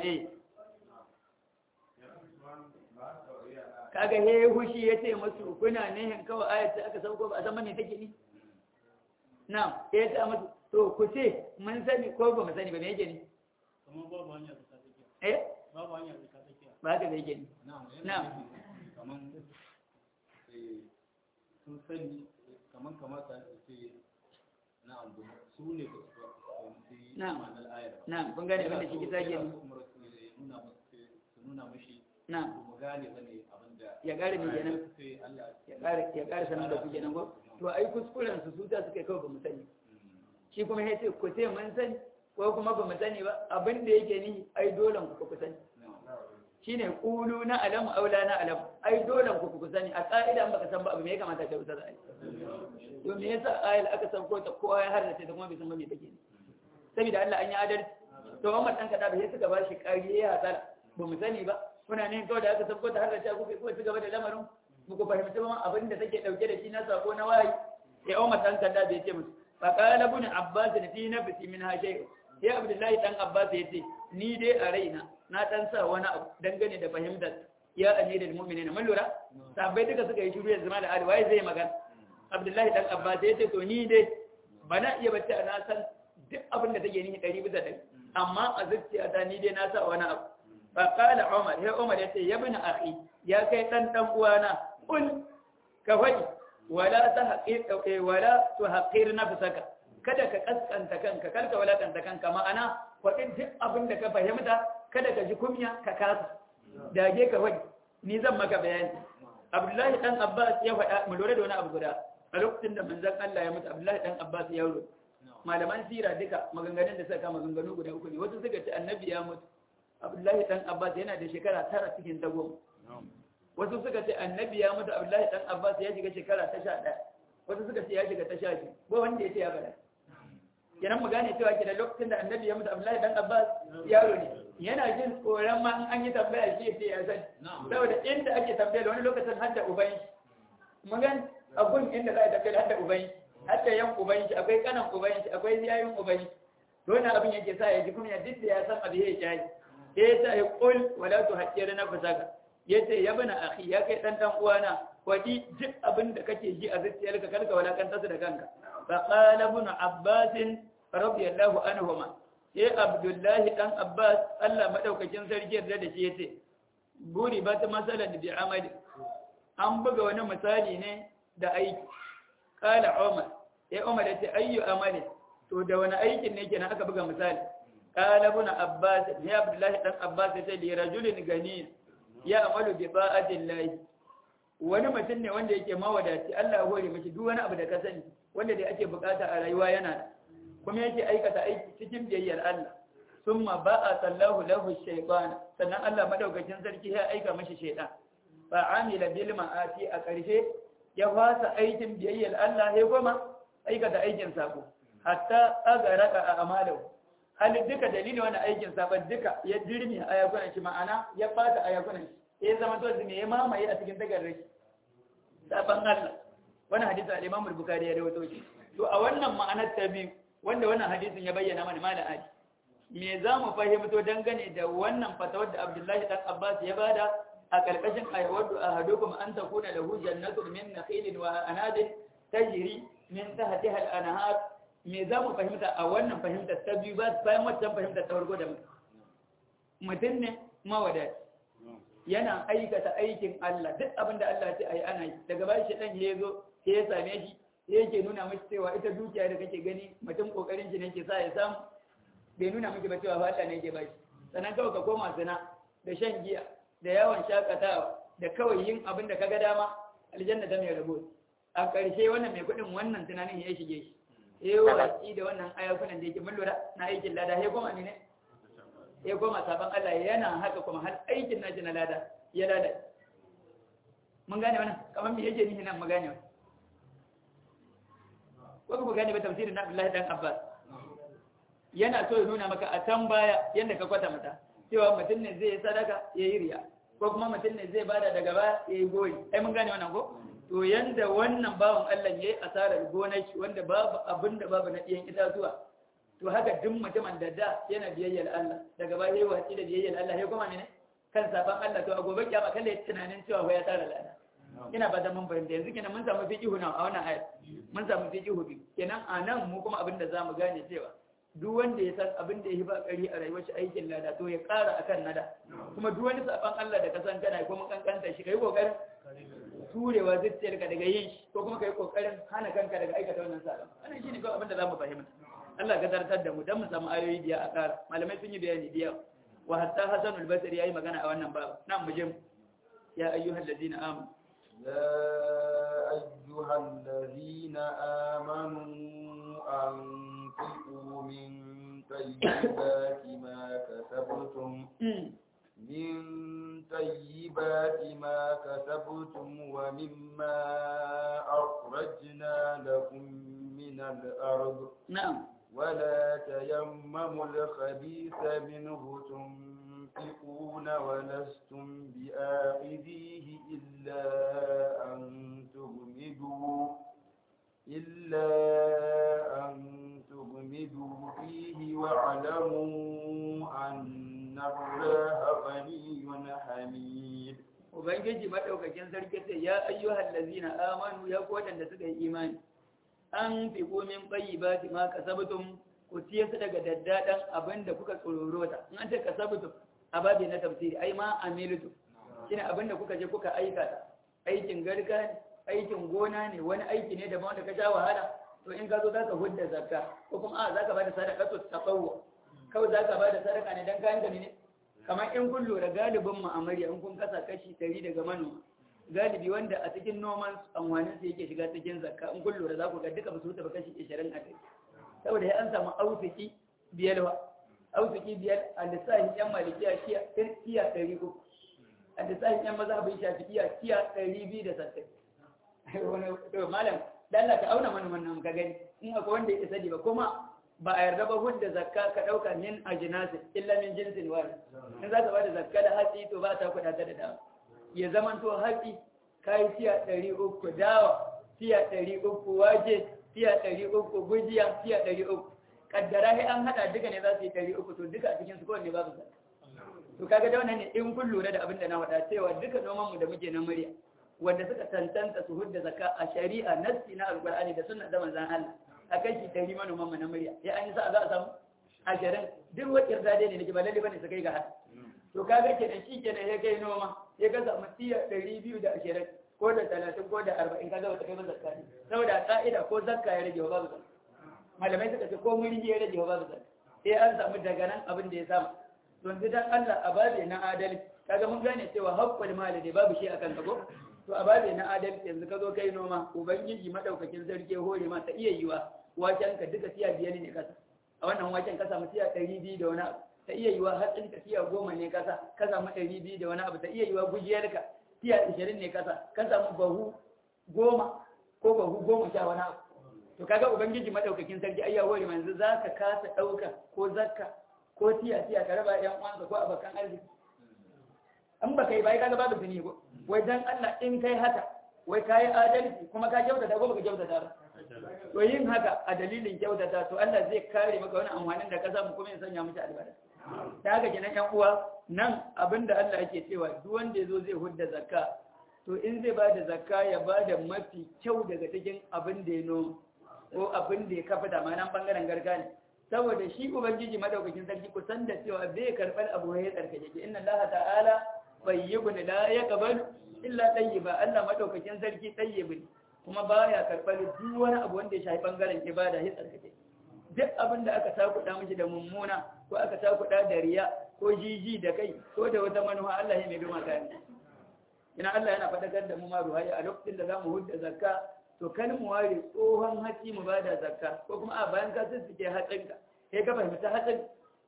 kaga he hushi yace musu kuna nihin kawai ayat da aka sauko ba a san me take ni na'am ya ta musu to ku ce mun sani ko ba mu sani ba me yake ni kuma babu hanya da take babu hanya da take ba ka da yake ni na'am kaman sun sani kaman kamata su ce na'am su ne ba su na'am ma'anar ayar na'am kun gane abin da shi ke ni nuna mishi na'am mu gane bane abinda ya gare ni kenan ya gare sanar da ku kenan ko to ai kuskuren su ta suka kawai ba mu sani shi kuma ya ce ku ce mun sani ko kuma ba mu sani ba abin da yake ni ai dolan ku sani shine qulu na alam aw la na alam ai dolan ku sani a ka'ida an baka san ba abu me ya kamata ka wutar ai to me yasa ayal aka san ko ta kowa ya harrace da kuma bai san ba me take ni saboda Allah an yi adalci to Umar dan kada bai suka ba shi kariya ya hasara ba mu sani ba kuna ne kawai da aka san ko ta harrace ku ko ci gaba da lamarin muku fahimci ba abin da take dauke da shi na sako na wahayi ya Umar dan kada bai ce musu فقال ابن عباس في نفسي منها شيء يا عبد الله دان عباس yace ni dai a raina na dan sa wani abu dangane da fahimtar ya amirul mu'minin mun lura sabai duka suka yi shiru yanzu ma da ali wai zai magana Abdullahi dan Abbas yace to ni dai bana iya bacci na san duk abin da take ni 100% amma a zuciyata ni dai na sa wani abu faqala Umar ya Umar yace ya ibn akhi ya kai dan uwana kul ka faɗi wala tuhaqir nafsaka kada ka kaskanta kanka kada ka walakanta kanka ma'ana faɗin duk abin da ka fahimta kada ka ji kunya ka kasa dage ka faɗi ni zan maka bayani Abdullahi dan Abbas ya faɗa mu lura da wani abu guda a lokacin da manzon Allah ya mutu Abdullahi dan Abbas ya rubuta malaman sira duka maganganun da suka maganganu guda uku ne wasu suka ce annabi ya mutu Abdullahi dan Abbas yana da shekara 9 cikin dago wasu suka ce annabi ya mutu Abdullahi dan Abbas ya shiga shekara ta 11 wasu suka ce ya shiga ta 12 ba wanda ya ce ya bada kenan mu gane cewa da lokacin da annabi ya mutu Abdullahi dan Abbas yaro ne yana jin tsoron ma in an yi tambaya shi ya sani saboda inda ake tambaya wani lokacin har da uban shi mun gani abun inda za a tambaya har da uban shi har da yan uban shi akwai kanan uban shi akwai ziyayin uban shi wannan abin yake sa ya ji kuma ya duk da ya san abin ya jayi sai ya qul wala tuhajjir nafsaka yace ya bana akhi ya kai dan uwana wadi duk abin da kake ji a zuciyarka karka walakanta su da kanka fa qala ibn abbas radiyallahu anhuma sai abdullahi dan abbas Allah madaukakin sarki yarda da shi yace buri ba ta masalan bi amali an buga wani misali ne da aiki qala umar sai umar yace ayyu amali to da wani aikin ne kenan aka buga misali qala ibn abbas ya abdullahi dan abbas yace li rajulin gani ya amalu bi ta'atillahi wani mutum ne wanda yake mawadaci Allah ya hore mishi duk wani abu da ka sani wanda dai ake bukata a rayuwa yana kuma yake aikata aiki cikin biyayyar Allah summa ba'a sallahu lahu shaytan sannan Allah madaukakin sarki ya aika mishi shaytan fa amila bil ma'ati a karshe ya fasa aikin biyayyar Allah ya goma aikata aikin sako hatta agaraka a amalahu halin duka dalilin wani aikin saban duka ya dirmi a yakunan shi ma'ana ya fata a yakunan shi ya zama to me ya mamaye a cikin tagarar shi saban Allah wannan hadisi al-Imam al-Bukhari ya rawaito shi to a wannan ma'anar ta biyu wanda wannan hadisin ya bayyana mana mala'aji me za mu fahimto dangane da wannan fatawar da Abdullahi dan Abbas ya bada a karkashin ayyadu ahadukum an takuna lahu jannatun min nakhilin wa anadin tajri min tahtiha al-anhar me za mu fahimta a wannan fahimtar ta biyu bayan waccan fahimtar ta farko da mutum ne mawadaci yana aikata aikin Allah duk abinda Allah ce ayi ana yi daga bayan shedan ya zo sai ya same shi yake nuna miki cewa ita dukiya da kake gani mutum kokarin shi ne ke sa ya samu bai nuna miki ba cewa ba Allah ne yake bashi sannan kawai ka koma zina da shan giya da yawan shakatawa da kawai yin abin da kaga dama aljanna ta mai rabo a ƙarshe wannan mai kuɗin wannan tunanin ya shige shi ya watsi da wannan ayakunan da yake mun lura na aikin lada ya koma ne ya koma sabon Allah yana haka kuma har aikin naji na lada ya lada mun gane wannan kamar me yake nihi nan mu gane wannan ko ku gane ba tafsirin na Abdullahi dan Abbas yana so ya nuna maka a can baya yanda ka kwata mata cewa mutum ne zai yi sadaka yayi riya ko kuma mutum ne zai bada daga baya yayi goyi ai mun gane wannan ko to yanda wannan bawan Allah yayi asarar gonar shi wanda babu abinda babu na diyan itatuwa to haka duk mutumin da yana biyayyar Allah daga baya yayi watsi da biyayyar Allah ya kuma ne kan saban Allah to a gobe kiyama kalle tunanin cewa ya tara lada ina ba da mun fahimta yanzu kenan mun samu fiqihu na a wannan ayat mun samu fiqihu bi kenan anan mu kuma abinda zamu gane cewa duk wanda ya san abin da ya ba kari a rayuwar shi aikin lada to ya ƙara akan nada kuma duk wani saban Allah da ka san kana kuma kankanta shi kai kokarin turewa zuciyarka daga yin shi ko kuma kai kokarin hana kanka daga aikata wannan saban wannan shine kawai abin da zamu fahimta Allah ka zartar da mu dan mu samu ayoyi biya a ƙara malamai sun yi bayani biya wa hatta Hasanul Basri yayi magana a wannan babu nan mu je mu ya ayyuhal ladina amanu يا أيها الذين آمنوا أنفقوا من طيبات ما كسبتم ومما أخرجنا لكم من الأرض نعم ولا تيمموا الخبيث منه تنفقون ولستم بآخذيه إلا أن تغمدوا فيه واعلموا أن الله غني حميد Ubangiji maɗaukakin sarki ce, Ya ayyuhal lazina amanu ya waɗanda suka yi imani, an fi komin bayi ba ti ma kasabtum ku ciye su daga daddaɗan abin da kuka tsororota. In an ce kasabtum a babi na tafsiri, ai ma amiltu, shi ne abin da kuka je kuka aikata, aikin garga ne, aikin gona ne, wani aiki ne daban wanda ka sha wahala, to in ka zo za ka hudda zakka, ko kuma za ka ba da sadaka to tsawo, kawai za ka ba da sadaka ne don kayan gani ne. Kamar in kun lura galibin ma'amariya in kun kasa kashi 100 daga manoma galibi wanda a cikin noman amfanin su yake shiga cikin zakka in kun lura za ku ga duka ba su wuce ba kashi 20 a kai saboda ya an samu ausiki biyar a lissafin yan malikiya kiya 300 a lissafin yan mazhabin shafi'iya kiya 260 wani to malam dan Allah ka auna manoman nan ka gani in akwai wanda ya isa ba kuma ba a yarda ba hudda zakka ka dauka min ajnasin illa min jinsin wahid in za ka bada zakka da hatsi to ba ta kuɗa ta da dawa ya zaman to hatsi kai tiya 300 dawa tiya 300 waje tiya 300 gujiya tiya 300 kaddara sai an hada duka ne za su yi 300 to duka a cikin su kowanne babu zakka to kaga da wannan ne in kun lura da abin da na faɗa cewa duka noman mu da muke na murya wanda suka tantanta su hudda zakka a shari'a nassi na alqur'ani da sunnar da manzon Allah akai shi 100 manoman mu na murya sai an yi sa za a samu 20 duk wata yarda dai ne nake ba lalle bane su kai ga haka to kaga kenan shi kenan ya kai noma ya ga samu tiya 220 ko da 30 ko da 40 kaga wata kai ba zakka ne saboda ka'ida ko zakka ya rage babu zakka malamai suka ce ko muri ya rage babu zakka sai an samu daga nan abin da ya samu don dan Allah a babe na adalci kaga mun gane cewa haƙƙul mali ne babu shi akan kago to a babe na adalci yanzu ka zo kai noma ubangiji madaukakin sarki hore ma ta iya yiwa waken ka duka tiya 5 ne kasa a wannan waken ka samu tiya 200 da wani abu ta iya yiwa hatsin ka tiya 10 ne kasa ka samu 200 da wani abu ta iya yiwa gujiyar ka tiya 20 ne kasa ka samu bahu 10 ko bahu 10 sha wani abu to kaga ubangiji madaukakin sarki ayya hore ma yanzu zaka kasa dauka ko zakka ko tiya ka raba yan uwanka ko abakan arziki an baka yi bai kaga babu tuni ko wai dan Allah in kai haka wai kai adalci kuma ka kyautata ko baka kyautata ba to yin haka a dalilin kyautata to Allah zai kare maka wani amfanin da ka samu kuma ya sanya miki albarka ta haka kenan yan uwa nan abinda Allah yake cewa duk wanda yazo zai hudda zakka to in zai bada zakka ya bada mafi kyau daga cikin abin da ya noma ko abin da ya kafa da ma'anan bangaren gargani saboda shi ubangiji madaukakin sarki ku san da cewa bai karɓar abu ya tsarkake ki inna allaha ta'ala tayyibun la yaqbalu illa tayyiba Allah madaukakin sarki tayyibun kuma baya karɓar duk wani abu wanda ya shafi bangaren ibada ya tsarkake duk abin da aka takuda miki da mummuna ko aka takuda da riya ko jiji da kai ko da wata manufa Allah ya mai bi maka ina Allah yana fadakar da mu ma ruhaya a lokacin da zamu hudda zakka to kan mu ware tsohon haƙi mu bada zakka ko kuma a bayan ka suke hatsinka sai ka fahimta hatsin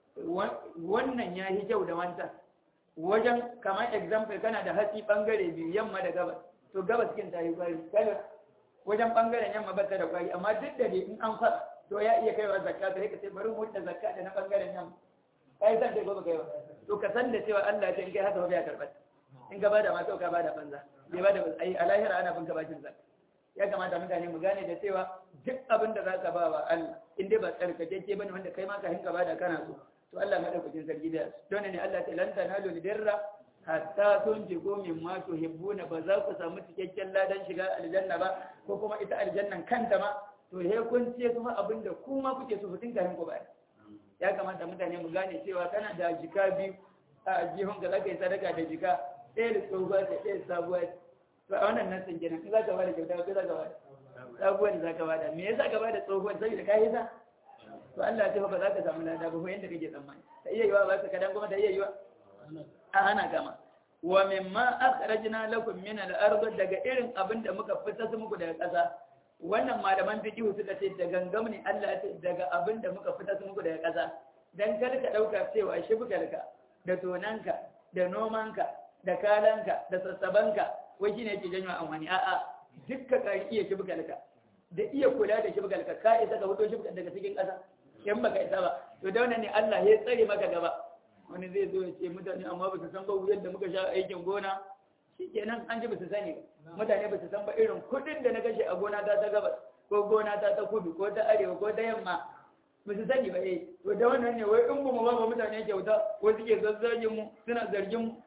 wannan ya yi kyau da wanta wajen kamar example kana da hatsi bangare biyu yamma da gabas to gabas kin ta yi kwari kaga wajen bangaren yamma ba ta da kwari amma duk da dai in an fara to ya iya kaiwa zakka sai ka sai bari mu da zakka da na bangaren yamma kai san dai gobe kaiwa to ka san da cewa Allah ya kai haka ba ya karɓa in ka bada ma to ka bada banza bai bada ai a lahira ana bin ka bakin zakka ya kamata mutane mu gane da cewa duk abin da za ka ba wa Allah in dai ba tsarkakeke bane wanda kai ma ka hinka ba da kana so to Allah madaukakin sarki da don ne Allah ta lanta nalu dirra hatta tunjiku mimma tuhibbuna ba za ku samu cikakken ladan shiga aljanna ba ko kuma ita aljannan kanta ma to he kun ce kuma abin da kuma kuke so fitin ka hinku ba ya kamata mutane mu gane cewa kana da jika biyu a jihun ka zaka yi sadaka da jika ɗaya da tsohuwa da ɗaya sabuwa to a wannan nan sun kenan in za ka bada kyauta ko za ka bada sabuwar za ka bada me yasa ka bada tsohuwar saboda ka yi sa to Allah ya ce ba za ka samu lada ba ko yanda kake tsammani ta iya yiwa ba ka kadan kuma ta iya yiwa a hana gama wa mimma akhrajna lakum min al-ard daga irin abin da muka fitar muku daga ƙasa wannan malaman fiqh suka ce da gangam ne Allah ya ce daga abin da muka fitar muku daga ƙasa dan kar ka dauka cewa shibgarka da tonanka da nomanka da kalanka da sassabanka wai shine yake janyo amfani a'a dukka ka iya shibgalka da iya kula da shibgalka ka isa ka fito shibgal daga cikin ƙasa in baka isa ba to da wannan ne Allah ya tsare maka gaba wani zai zo ya ce mutane amma ba su san ba yadda muka sha aikin gona shikenan an ji ba su sani mutane ba su san ba irin kuɗin da na kashe a gona ta gabas ko gona ta kudu ko ta arewa ko ta yamma ba su sani ba to da wannan ne wai in mu ba mutane kyauta ko suke zazzagin mu suna zargin mu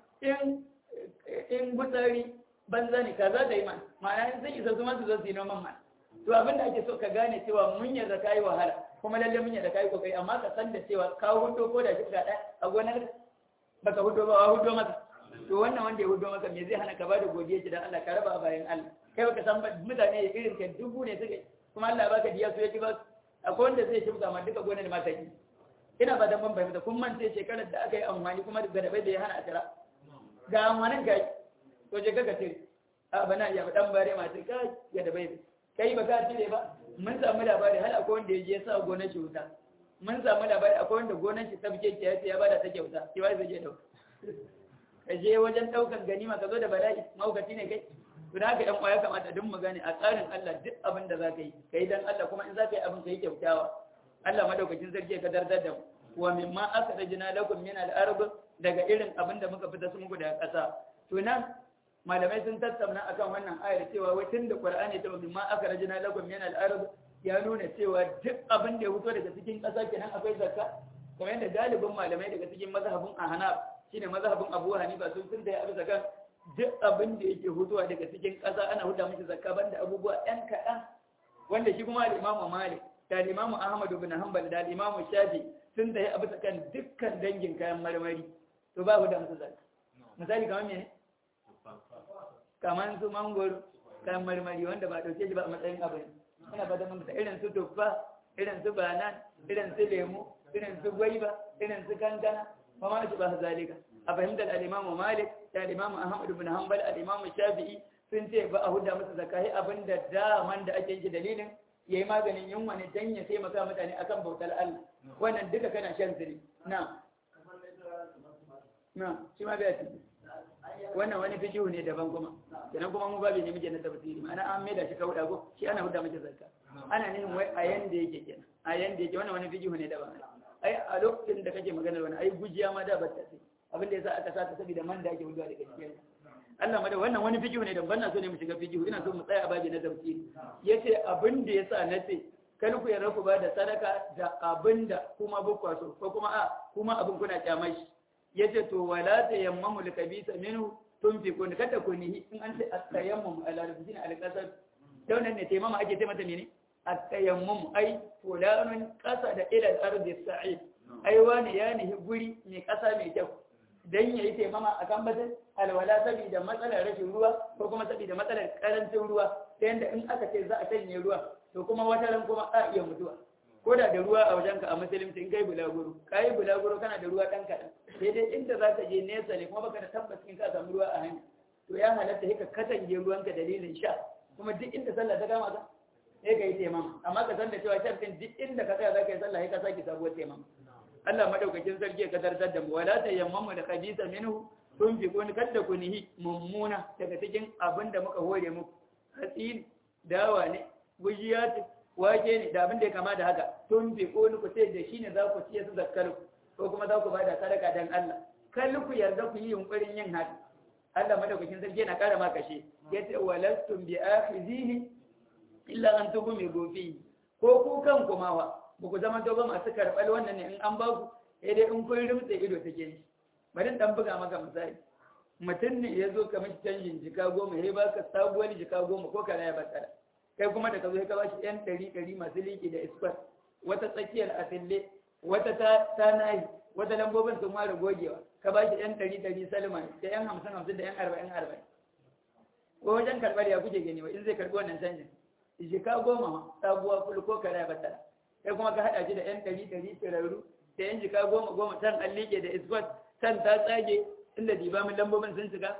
in gutsari banza ne kaza da yi man ma'ana in sun isa su masu zo su yi noman man to abin da ake so ka gane cewa mun yarda kai wahala kuma lalle mun yarda kai kokari amma ka san da cewa ka hudo ko da shi ka da a gonar baka hudo ba hudo maka to wannan wanda ya hudo maka me zai hana ka bada godiya ki dan Allah ka raba bayan Allah kai baka san mutane irin ka dubu ne suke kuma Allah baka diya su yake ba akwai wanda zai shimka ma duka gonar mata ki ina ba da ban bai da kun mance shekarar da aka yi amfani kuma da bai da ya hana a tara ga amfanin kai to je ka tire a bana ya dan bare ma sai kai ya da bai kai ba ka tire ba mun samu labari hal akwai wanda ya je sa gonar shi wuta mun samu labari akwai wanda gonar shi tabke ke ya bada ta kyauta ki wai zai je dauka ka je wajen daukan ganima ka zo da bala'i maukaci ne kai to da haka ɗan uwa ya kamata duk mu gane a tsarin Allah duk abin da zaka yi kai dan Allah kuma in zaka yi abin kai kyautawa Allah madaukakin sarki ka dardar da mu wa mimma akhrajna lakum min al-ard daga irin abin da muka fita su muku daga ƙasa to nan malamai sun tattauna akan wannan ayar cewa wai tunda Qur'ani ta mimma akhrajna lakum min al-ard ya nuna cewa duk abin da ya fito daga cikin ƙasa kenan akwai zakka kamar yadda galibin malamai daga cikin mazhabin Ahnaf shine mazhabin Abu Hanifa sun da abu zakka duk abin da yake fitowa daga cikin ƙasa ana huda miki zakka banda abubuwa ɗan kaɗan wanda shi kuma al-Imam Malik da al-Imam Ahmad ibn Hanbal da al-Imam Shafi sun da abu kan dukkan dangin kayan marmari to ba huda musu zakka misali kamar mene kamar su mangoro kayan marmari wanda ba dauke shi ba a matsayin abu ne ina ba da mamata irin su tuffa irin su banan irin su lemu irin su gwaiba irin su kankana ba ma shi ba zalika a fahimtar al-Imam Malik da al-Imam Ahmad ibn Hanbal al-Imam Shafi'i sun ce ba a huda musu zakai abinda daman da ake yi dalilin yayi maganin yunwa ne dan ya taimaka mutane akan bautar Allah wannan duka kana shan sirri na shi ma bai ci wannan wani fijihu ne daban kuma kenan kuma mu babu ne muke na tafsiri ma'ana an maida shi kauda go shi ana huda miki zakka ana nihin wai a yanda yake kenan a yanda yake wannan wani fijihu ne daban ai a lokacin da kake magana wani ai gujiya ma da batta sai abin da yasa aka saka saboda man da ake hudawa daga cikin Allah ma da wannan wani fijihu ne daban na so ne mu shiga fijihu ina so mu tsaya a babi na tafsiri yace abin da yasa nace kan ku yarda ku ba da sadaka da abinda kuma bukwa so ko kuma kuma abin kuna kyamashi yace to wala tayammamu al-kabisa minhu tunfiqun kada ku nihi in an ce at-tayammum ala rubina al-qasad daunan ne tayammum ake ce mata mene at-tayammum ai fulanun qasada ila al-ardi as-sa'id ai wani ya nihi guri mai kasa mai kyau dan yayi tayammama akan batun alwala saboda matsalar rashin ruwa ko kuma saboda matsalar karancin ruwa ta yanda in aka ce za a tanye ruwa to kuma wata ran kuma a iya mutuwa ko da ruwa a wajenka a musulunci in kai bulaguro kana da ruwa ɗan kaɗan sai dai inda za ka je nesa ne kuma baka da tabbacin ka samu ruwa a hanya to ya halatta ka katange ruwanka dalilin sha kuma duk inda sallah ta kama ka sai ka yi taimama amma ka san da cewa sharfin duk inda ka tsaya za ka yi sallah sai ka sake sabuwar taimama Allah madaukakin sarki ka zartar da mu wala tayammamu da khabisa minhu tunfiqun kadda kunihi mummuna daga cikin abin da muka hore muku hatsi dawa ne gujiyat wake ne da abin da ya kama da haka tun fi ko ku ce da shi ne za ku ciye su zakkar ko kuma za ku ba da sadaka dan Allah kal ku yarda ku yi yunkurin yin haka Allah madaukakin sarki yana kara maka shi yace walastum bi akhizihi illa an tughmidu fi ko ku kan kuma wa ba ku zama to ba masu karbal wannan ne in an ba ku sai dai in kun rumtse ido take shi bari dan buga maka misali mutum ne ya zo kamar canjin jika 10 ya baka sabuwar jika 10 ko kana ya bakara kai kuma da ka zo ka bashi yan 100 masu liki da iskwat wata tsakiyar asille wata ta nayi wata lambobin sun mara gogewa ka bashi yan 100 salman da yan 50 da yan 40 ko wajen karbar ya kuke gani wa in zai karbi wannan canjin jika 10 sabuwa kul ko kara batara kai kuma ka hada shi da yan 100 tsirarru da yan jika 10 tan an like da iskwat tan ta tsage inda dibamin lambobin sun shiga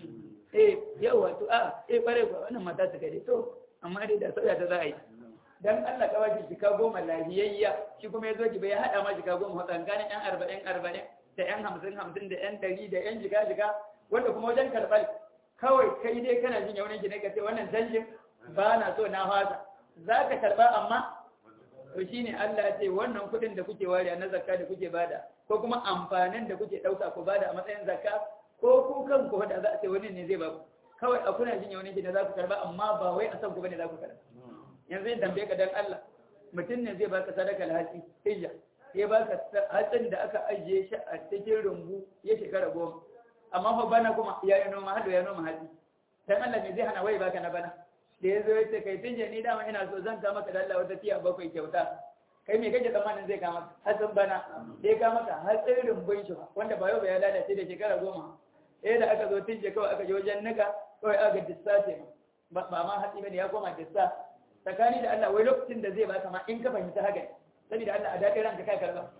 yawa to kware ko wannan mata ta kai to amma dai da sauya ta za a yi dan Allah ka bashi jika 10 lahiyayya shi kuma yazo ki bai hada ma jika 10 tsanganin yan 40 da yan 50 da yan 100 da yan jika wanda kuma wajen karbal kawai kai dai kana jin yaunin ki ne ka ce wannan canjin ba na so na fasa zaka karba amma to shine Allah ya ce wannan kudin da kuke wariya na zakka da kuke bada ko kuma amfanin da kuke dauka ku bada a matsayin zakka ko ku kanku da za a ce wani ne zai ba ku kawai a kuna jin yaunin da za ku karba amma ba wai a san ku bane za ku karba yanzu in tambaye ka dan Allah mutum ne zai baka sadaka hatsi hijja sai baka hatsin da aka ajiye shi a cikin rumbu ya shekara 10 amma fa bana kuma ya yi noma hado ya noma hatsi dan Allah ne zai hana wai baka na bana da yazo ya ce kai tinje ni dama ina so zan ka maka da Allah wata tiya 7 kyauta kai me kake tsammanin zai ka maka hatsin bana sai ka maka hatsin rumbun shi wanda ba yau ba ya lalace da shekara 10 da aka zo tinje kawai aka je wajen nika kawai aka dissace ba ma hatsi bane ya koma dissa tsakani da Allah wai lokacin da zai baka ma in ka fahimta haka saboda Allah a daɗin ranka ka karba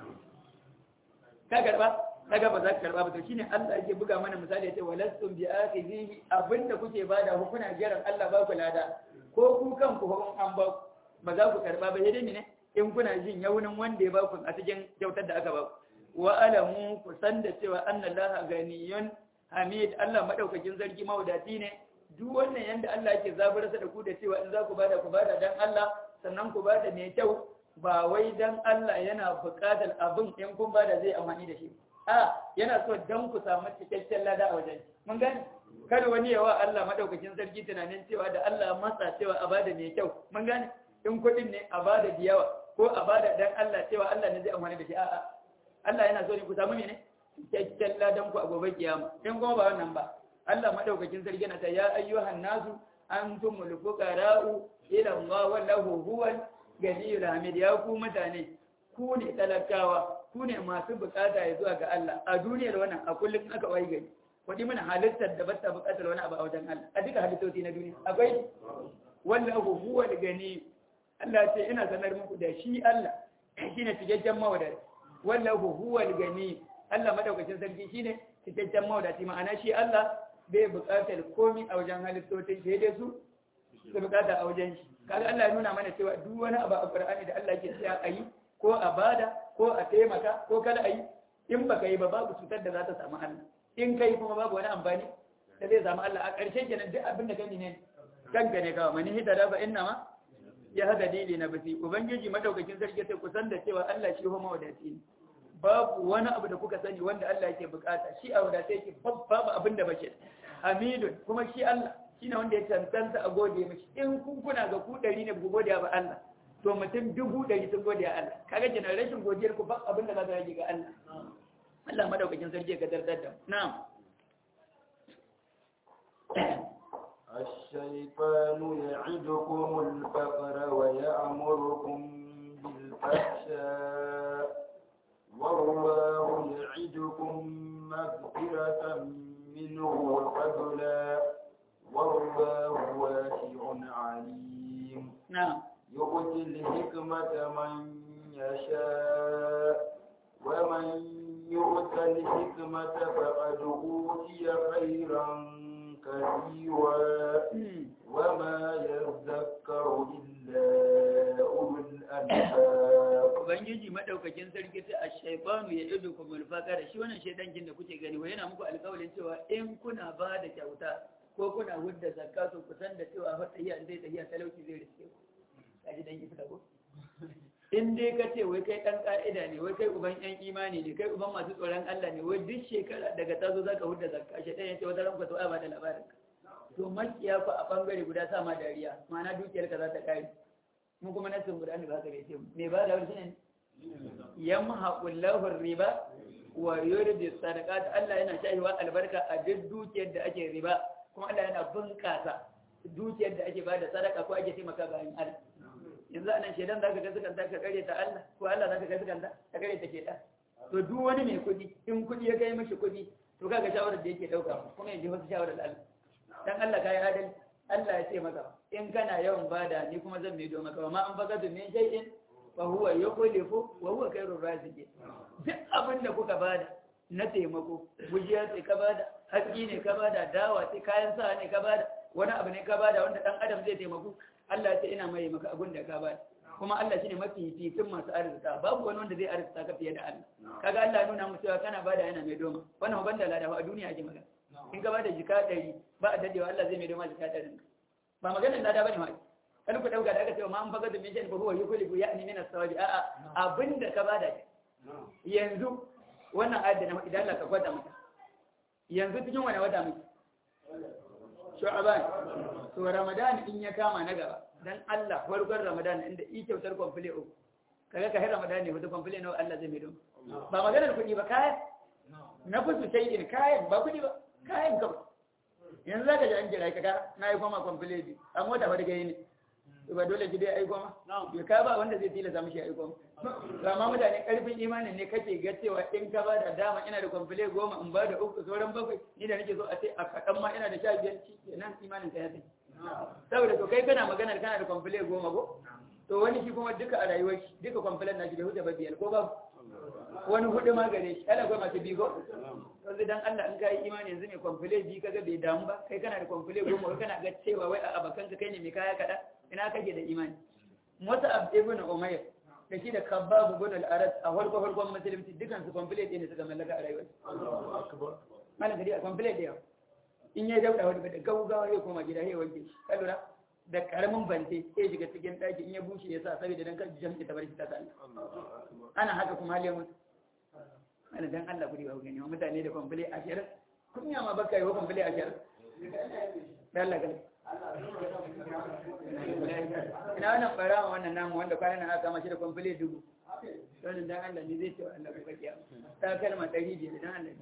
kaga ba za ka karba ba to shine Allah yake buga mana misali yace walastum bi akhizihi abinda kuke bada hukuna jiran Allah ba ku lada ko ku kanku hukun an ba za ku karba ba yadda ne in kuna jin yaunin wanda ya ba ku a cikin kyautar da aka ba ku wa alamu ku san da cewa annallaha ganiyun hamid Allah madaukakin sarki mawadati ne duk wannan yanda Allah yake zaburarsa da ku da cewa in za ku bada dan Allah sannan ku bada mai kyau ba wai dan Allah yana buƙatar abin in kun bada zai amfani da shi a yana so dan ku samu cikakken lada a wajen mun gane kada wani yawa Allah madaukakin sarki tunanin cewa da Allah matsa cewa a bada mai kyau mun gane in kuɗin ne a bada da yawa ko a bada dan Allah cewa Allah ne zai amfani da shi a'a Allah yana so ne ku samu ne cikakken ladan ku a gobe kiyama in kuma ba wannan ba Allah madaukakin sarki na ta ya ayyuhan nasu antumul fuqara'u ila Allah wallahu huwal ganiyul hamid. Ya ku mutane ku ne talakawa ku ne masu bukata ya zuwa ga Allah a duniyar wannan a kullum aka wai gari wadi mana halittar da bata bukatar wani abu a wajen Allah a duka halittoci na duniya akwai wallahu huwal gani. Allah ce ina sanar muku da shi Allah shine cikakken mawadaci wallahu huwal gani. Allah madaukakin sarki shine cikakken mawadaci ma'ana shi Allah bai bukatar komai a wajen halittocin sai dai su bukata a wajen shi kaga Allah ya nuna mana cewa duk wani abu a Qur'ani da Allah ke cewa ayi ko a bada ko a taimaka ko kada ayi in baka yi ba babu cutar da za ta samu Allah in kai kuma babu wani amfani da zai samu Allah a ƙarshe kenan duk abin da kani ne kanka ne kawai mani hita da fa inna ma ya hada dili na basi ubangiji madaukakin sarki sai ku san da cewa Allah shi homa wadaci ne babu wani abu da kuka sani wanda Allah yake bukata shi a wadace yake babu abin da bace hamidun kuma shi Allah shine wanda ya tantance a gode mishi in kun kuna ga ku 100 ne ku gode ba Allah to mutum 100 sun gode Allah kaga kenan rashin godiyar ku ba abin da za ta rage ga Allah Allah madaukakin sarki ka dardar da na'am الشيطان يعدكم الفقر ويأمركم بالفحشاء والله يعدكم مغفرة منه وفضلا والله واسع عليم نعم يؤتي الحكمة من يشاء ومن يؤت الحكمة فقد أوتي خيرا كثيرا وما يذكر إلا أولو الألباب. Ubangiji madaukakin sarki sai a shaifanu ya ido kuma alfakar shi wannan shaidancin da kuke gani wai yana muku alƙawarin cewa in kuna ba da kyauta ko kuna hudda zakka to ku san da cewa fa tayya zai tayya talauci zai riske ku kaji dan ki ko in dai ka ce wai kai dan ka'ida ne wai kai uban yan imani ne kai uban masu tsoron Allah ne wai duk shekara daga tazo zaka hudda zakka shaidan ya ce wata ranka to ai ba da labarin to makiya fa a bangare guda sa ma dariya ma'ana dukiyar ka za ta kare mu kuma na sun guda ne ba ka da ce me ba da wani ne yamhaqullahu riba wa yuridu sadaqat Allah yana shahiwa albarka a duk dukiyar da ake riba kuma Allah yana bunkasa dukiyar da ake bada sadaka ko ake taimaka bayan Allah yanzu anan shedan zaka ga sukan ta kare ta Allah ko Allah zaka ga sukan ta kare ta shedan to duk wani mai kudi in kudi ya kai mishi kudi to kaga shawarar da yake dauka kuma yaji wasu shawarar Allah dan Allah kai adalci Allah ya ce maka in kana yawan bada ni kuma zan mai do maka ma an baka min shay'in fa huwa yukhlifu wa huwa khairur raziqin duk abin da kuka bada na taimako gujiya sai ka bada haƙi ne ka bada dawa sai kayan sa ne ka bada wani abu ne ka bada wanda dan adam zai taimako Allah ya ce ina mai maka abin da ka bada kuma Allah shine mafi titin masu arzika babu wani wanda zai arzika ka fiye da Allah kaga Allah ya nuna mu cewa kana bada yana mai doma wannan ban da lada a duniya ake magana in ka bada jika 100 ba a dadewa Allah zai mai doma jika 100 ba maganar lada bane ma kan ku dauka da aka ce ma an faga da min shan ba huwa yukulifu ya'ni min as-sawabi a'a abinda ka bada yanzu wannan ayat da idan Allah ka gwada mata yanzu cikin wani wata muke Shu'aban to Ramadan in ya kama na gaba dan Allah farkon Ramadan inda i kyautar komple uku kaga ka har Ramadan ne wata komple nawa Allah zai mai don ba maganar kuɗi ba kayan na fusu sai in kayan ba kuɗi ba kayan ka yanzu zaka ji an jira kaga na yi goma komple bi a mota fa daga yini ba dole ki dai ai goma ya ka ba wanda zai tilasta mishi ai goma amma mutane karfin imanin ne kake ga cewa in ka ba da dama ina da komple goma in ba da uku sauran bakwai ni da nake so a ce a kadan ma ina da 15 kenan imanin ka ya sai saboda to kai kana maganar kana da komple goma ko to wani shi kuma duka a rayuwar shi duka komple na shi bai huta ba biyar ko ba wani hudu ma gare shi ana goma masu bigo yanzu dan Allah in kai imani yanzu ne komple bi kaga bai damu ba kai kana da komple goma wai kana ga cewa wai a abakan ka kai ne mai kaya kada ina kake da imani Mus'ab ibn Umayr da shi da Khabbab ibn al-Arat a farkon musulunci dukan su komple ne suka mallaka a rayuwar Allahu akbar malam gari a komple da in yayi dauda wani da gaugawa ya koma gida ya wanke shi ka lura da karamin bante sai shiga cikin daki in ya bushe ya sa saboda dan kan jami'i ta bar shi ta sa ana haka kuma hali mutu ana dan Allah kudi ba gani mutane da kwamfule 20 kunya ma baka yi wa kwamfule 20 dan Allah gani ina wannan fara wannan namu wanda kwanan aka kama shi da kwamfule 1000 don dan Allah ne zai ce Allah ku kakiya ta kalma 100 dan Allah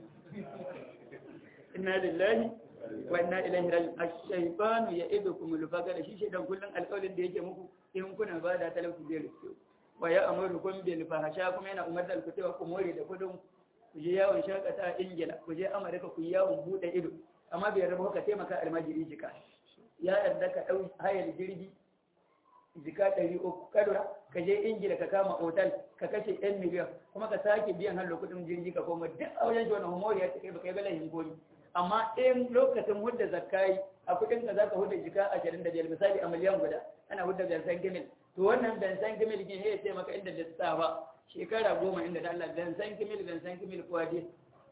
inna lillahi wa inna ilaihi raji'un ash-shaytanu ya'idukum al-faqr shi shedan kullun alƙawarin da yake muku in kuna ba da talauci zai rike wa ya'murukum bil fahsha kuma yana umartar ku cewa ku more da kudin ku je yawon shakata a Ingila ku je Amurka ku yi yawon bude ido amma bai rabu ka taimaka almajiri jika ya yarda ka dau hayar jirgi jika 300 kadura ka je Ingila ka kama otal ka kashe 1 miliyan kuma ka sake biyan har kudin jirgi ka koma duk a wajen wannan homoriya ta kai baka yi balahin gori amma in lokacin hudda zakai a kudin ka zaka hudda jika 25 misali a miliyan guda ana hudda gansan gimil to wannan gansan gimil ne ya ce maka inda da tsafa shekara 10 inda da Allah gansan gimil kuwadi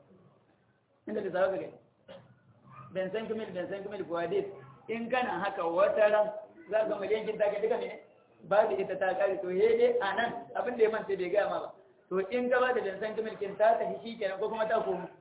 inda da tsafa ga gansan gimil kuwadi in kana haka wata ran za ka miliyan kin take duka ne ba da ita ta kare to dai anan abin da ya manta bai ga ma ba to in ka ba da gansan gimil kin ta tafi shikenan ko kuma ta komo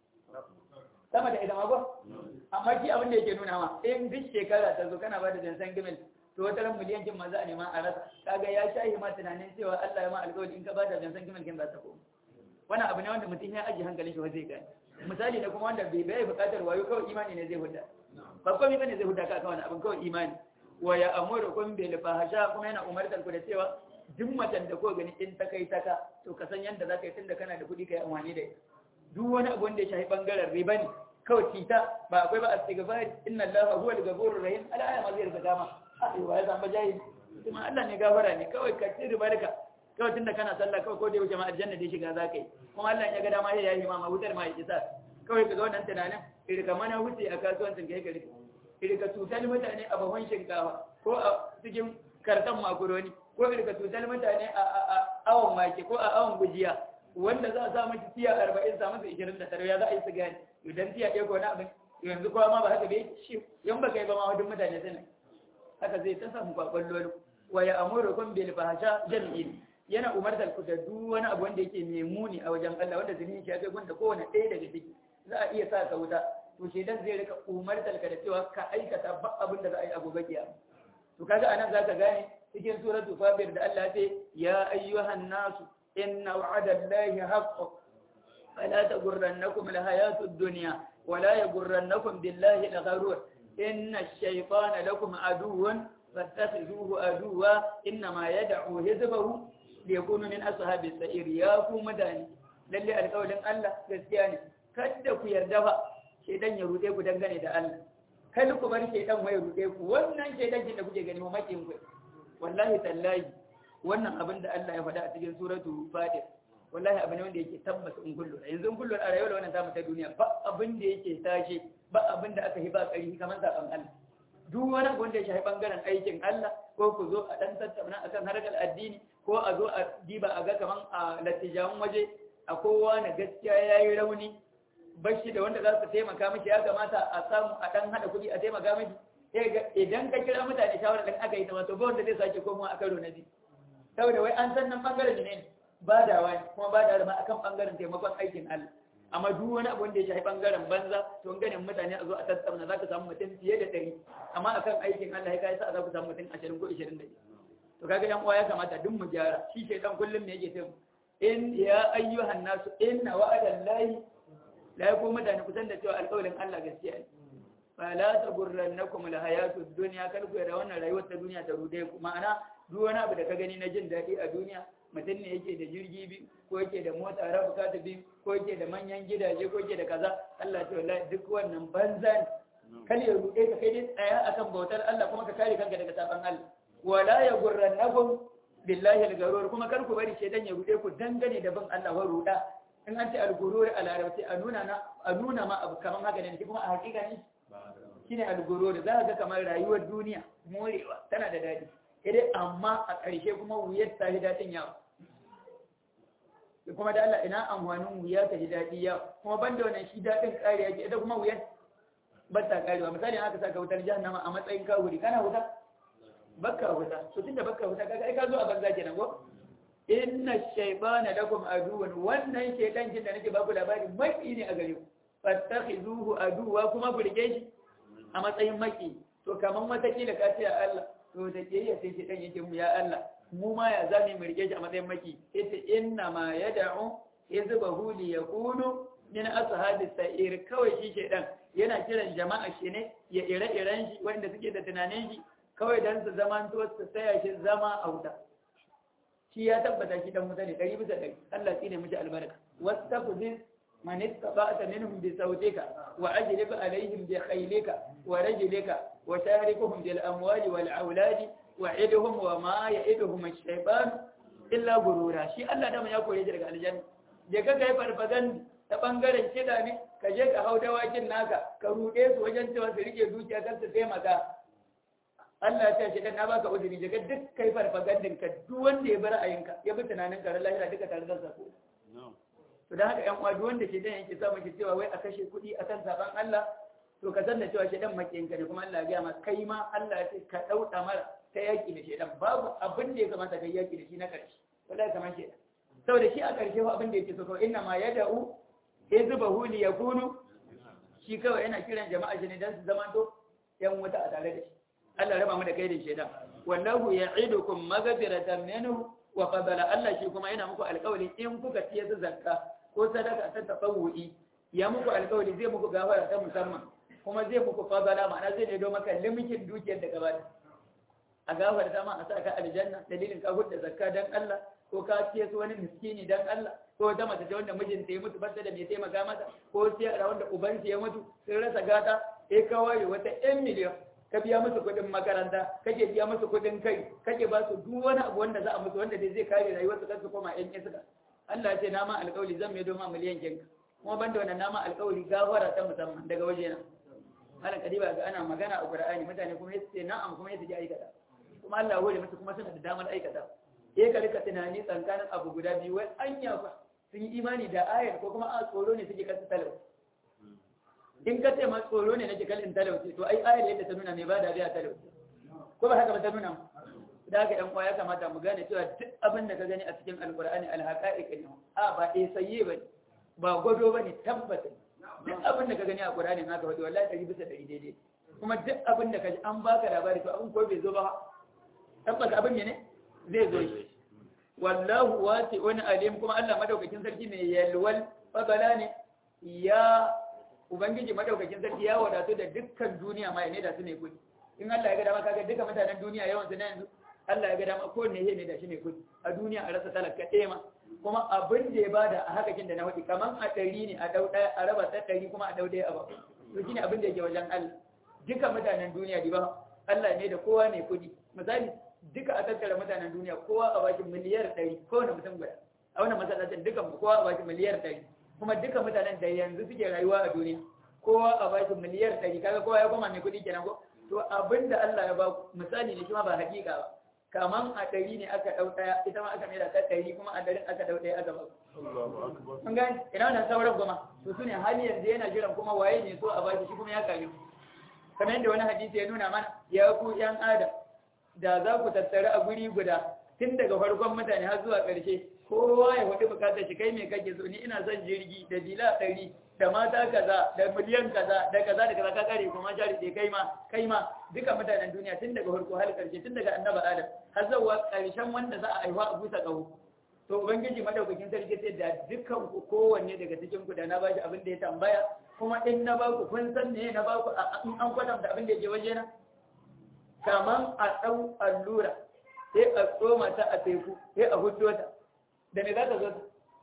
sama da ita mago amma shi abin da yake nuna ma in duk shekara ta zo kana ba da jansan gimil to wata ran miliyan kin ma za a nema a rasa kaga ya shahi ma tunanin cewa Allah ya ma alƙawari in ka ba da jansan gimil kin za ta koma wannan abu ne wanda mutum ya aji hankalin shi zai gane misali da kuma wanda bai buƙatar wayo kawai imani ne zai hudda ba komai bane zai hudda ka kan wannan abin kawai imani wa ya amurukum bil fahsha kuma yana umartar ku da cewa duk macen da ko gani in ta kai taka to ka san yanda zaka yi tunda kana da kuɗi kai amfani da ita duk wani abu wanda ya shafi bangaren riba ne kawai cita ba akwai ba astighfar inna allaha huwal ghafurur rahim ala aya ma zai riga dama ba ya zamba jahili kuma Allah ne gafara ne kawai ka ci riba daga kawai tunda kana sallah kawai ko da yau jama'a aljanna dai shiga zaka yi kuma Allah ya ga dama ya yi ma wutar ma ya isa kawai ka ga wannan tunanin irka mana wuce a kasuwancin kai kare irka tutar mutane a bahon shinkafa ko a cikin kartan makaroni ko irka tutar mutane a awon wake ko a awon gujiya wanda za a sa miki tiya 40 sa masa 29 ya za a yi su gani idan tiya ɗaya ko na abin yanzu kowa ma ba haka bai shi yan baka yi ba ma wajen mutane suna haka zai ta samu kwakwan lolo wa ya amuru kun bil fahsha jami'in yana umartar ku da duk wani abu wanda yake mai muni a wajen Allah wanda zinin shi ya kai gunda kowane ɗaya daga ciki za a iya sa ka wuta to shedan zai rika umartar ka da cewa ka aikata ba abin da za a yi a gobe kiyama to kaga anan zaka gane cikin suratul fatir da Allah ya ce ya ayyuhan nasu inna wa'adallahi haqqun fala taghurrannakum alhayatud dunya wala yaghurrannakum billahi algharur inna ash-shaytana lakum aduwwan fattakhizuhu aduwwa inma yad'u hizbahu liyakunu min ashabis sa'ir ya ku mutane lalle alƙawarin Allah gaskiya ne kada ku yarda ba shedan ya rude ku dangane da Allah kada ku bar shedan ya rude ku wannan shedan da kuke gani mamakin ku wallahi tallahi wannan abin da Allah ya faɗa a cikin suratu Fatir wallahi abin wanda yake tabbata in kullu yanzu in kullu a rayuwar wannan tamu ta duniya ba abin da yake tashi ba abin da aka yi ba ƙarfi kamar zaben Allah duk wani abin da ya shafi bangaren aikin Allah ko ku zo a dan tattauna akan harkar addini ko a zo a diba a ga kaman a latijan waje a kowa na gaskiya yayi rauni bashi da wanda za su taimaka miki ya kamata a samu a dan hada kuɗi a taimaka miki idan ka kira mutane shawara dan aka yi ta wato ba wanda zai sake komawa a karo na biyu saboda wai an san nan bangaren ne ba da wani kuma ba da ma akan bangaren taimakon aikin Allah amma duk wani abu wanda ya shafi bangaren banza to ganin mutane a zo a tattauna za ka samu mutum fiye da 100 amma akan aikin Allah ya kai sa za ku samu mutum 20 ko 20 to kaga yan uwa ya kamata duk mu gyara shi ke dan kullum ne yake ce in ya ayyuhan nasu inna wa'adallahi la yakum mutane kusan da cewa alƙawarin Allah gaskiya ne fala taghurrannakum alhayatud dunya kar ku da wannan rayuwar ta duniya ta rude ku ma'ana duk wani abu da ka gani na jin daɗi a duniya mutum ne yake da jirgi biyu ko yake da mota rabu kata biyu ko yake da manyan gidaje ko yake da kaza Allah ta wallahi duk wannan banza ne kal ya rude ka kai dai tsaya akan bautar Allah kuma ka kare kanka daga saban Allah wala yaghurrannakum billahi al-gharur kuma kar ku bari shedan ya rude ku dangane da bin Allah wa ruda in an ce al-gurur a larabci a nuna ma abu kaman haka ne kuma a hakika ne shine al-gurur za ka ga kamar rayuwar duniya morewa tana da dadi dai amma a ƙarshe kuma wuyar ta hi dadin yawa kuma da Allah ina amfanin wuya ta hi dadi yawa kuma banda wannan shi dadin kariya ke ita kuma wuyar ba ta karewa misali aka saka wutar jahannama a matsayin kawuri kana wuta baka huta to tunda baka huta kaga ai ka zo a banza kenan ko inna shaytana lakum aduwwan wannan shaytan kin da nake baku labari maki ne a gare ku fattakhizuhu aduwa kuma ku rike shi a matsayin maki to kaman wata kila ka ce Allah to da kiyaya sai shaytan yake mu ya Allah mu ma ya zame mu rike shi a matsayin maki yace inna ma yad'u hizbahu li yakunu min ashabis sa'ir kawai shi shaytan yana kiran jama'a shi ne ya ire-iren shi wanda suke da tunanin shi kawai dan su zaman to su tsaya shi zama a wuta shi ya tabbata shi dan wuta ne 100%. Allah shine miji albarka wastafziz man istaba'ta minhum bi sawtika wa ajlib alaihim bi khaylika wa rajlika wa sharikuhum bil amwali wal auladi wa'idhum wa ma ya'iduhum ash-shaytan illa gurura shi Allah da ya kore shi daga aljanna je ka kai farfagan ta bangaren kida ne ka je ka hau dawakin naka ka rude su wajen cewa su rike dukiya kan su taimaka Allah ya ce dan na baka uzuri je ka duk kai farfagandin ka duk wanda ya bar ayinka ya bi tunanin ka lahira duka tare da sako to dan haka ƴan uwa duk wanda ke dan yake samu ki cewa wai a kashe kuɗi akan saban Allah to ka san da cewa shedan makiyin ka ne kuma Allah ya ga ma kai ma Allah ya ce ka dauda mara ta yaki da shedan babu abin da ya kamata kai yaki da shi na karshe wallahi kamar shedan saboda shi a karshe fa abin da yake so kawai inna ma yad'u hizbahu li yakunu shi kawai yana kiran jama'a shi ne dan su zamanto yan wuta a tare da shi Allah raba mu da kai da shedan wallahu ya'idukum maghfiratan minhu wa fadala Allah shi kuma yana muku alƙawari in kuka ciye su zakka ko sadaka ta tafawu'i ya muku alƙawari zai muku gafara ta musamman kuma zai muku fadala ma'ana zai ne do maka limikin dukiyar da gaba a gafar ta ma a sa ka aljanna dalilin ka hudda zakka dan Allah ko ka ciye su wani miskini dan Allah ko wata mace ta wanda mijinta ya mutu bata da mai taimaka mata ko siyara wanda ubansa ya mutu sun rasa gata kawai wata 'yan miliyan ka biya musu kuɗin makaranta kake biya musu kuɗin kai kake ba su duk wani abu wanda za a musu wanda dai zai kare rayuwar su kansu koma ƴan iska Allah ya ce na ma alƙawari zan mai doma miliyan kinka kuma banda wannan na ma alƙawari gafara ta musamman daga waje na malam kadiba ga ana magana a Qur'ani mutane kuma yace na'am kuma yace ji aikata kuma Allah ya hore musu kuma suna da damar aikata ka rika tunani tsakanin abu guda biyu wai anya fa sun yi imani da ayar ko kuma a tsoro ne suke kasu talauci in ka ce ma tsoro ne nake kalin talauci to ai ayar yadda ta nuna mai ba da biya talauci ko ba haka ba ta nuna da haka ɗan ya kamata mu gane cewa duk abin da ka gani a cikin alkur'ani alhaqaiq ne ba sayye ba ba gwado ba ne tabbata duk abin da ka gani a qur'ani haka wato wallahi 100% daidai kuma duk abin da ka ji an baka labari to abin ko bai zo ba tabbata abin ne zai zo shi wallahu wasi'un alim kuma Allah madaukakin sarki mai yalwal fadala ne ya ubangiji madaukakin sarki ya wadatu da dukkan duniya ma ne da su ne kudi in Allah ya ga dama kaga dukkan mutanen duniya yawan su na yanzu Allah ya ga dama ko ne ne da shi ne kudi a duniya a rasa talaka ɗaya ma kuma abin da ya bada a hakakin da na wadi kaman a 100 ne a dau ɗaya a raba ta 100 kuma a dau ɗaya a ba to shine abin da yake wajen Allah dukkan mutanen duniya diba Allah ne da kowa ne kudi misali duka a tattara mutanen duniya kowa a baki miliyar 100 kowane mutum guda a wannan masallacin dukan kowa a baki miliyar 100 kuma duka mutanen da yanzu suke rayuwa a duniya kowa a baki miliyar 100 kaga kowa ya koma mai kudi kenan ko to abinda Allah ya ba misali ne kuma ba hakika ba kaman a 100 ne aka dau daya ita ma aka maida ta 100 kuma a 100 aka dau daya aka ba Allahu akbar kun ga ina wannan sauran goma to sune hali yanzu yana jiran kuma waye ne so a baki shi kuma ya kare kamar yadda wani hadisi ya nuna mana ya ku yan adam da za ku tattara a guri guda tun daga farkon mutane har zuwa ƙarshe kowa ya hudu bukatar shi kai mai kake so ni ina son jirgi da bila 100 da mata kaza da miliyan kaza da kaza da kaza ka kare kuma jari dai kai ma duka mutanen duniya tun daga farko har ƙarshe tun daga annabi adam har zuwa ƙarshen wanda za a aiwa a busa ƙaho to ubangiji madaukakin sarki sai da dukkan ku kowanne daga cikin ku da na bashi abin da ya tambaya kuma in na ba ku kun san ne na ba ku in an kwatanta abin da yake waje na kaman a ɗau allura sai a tsoma ta a teku sai a hudo ta da me za ta zo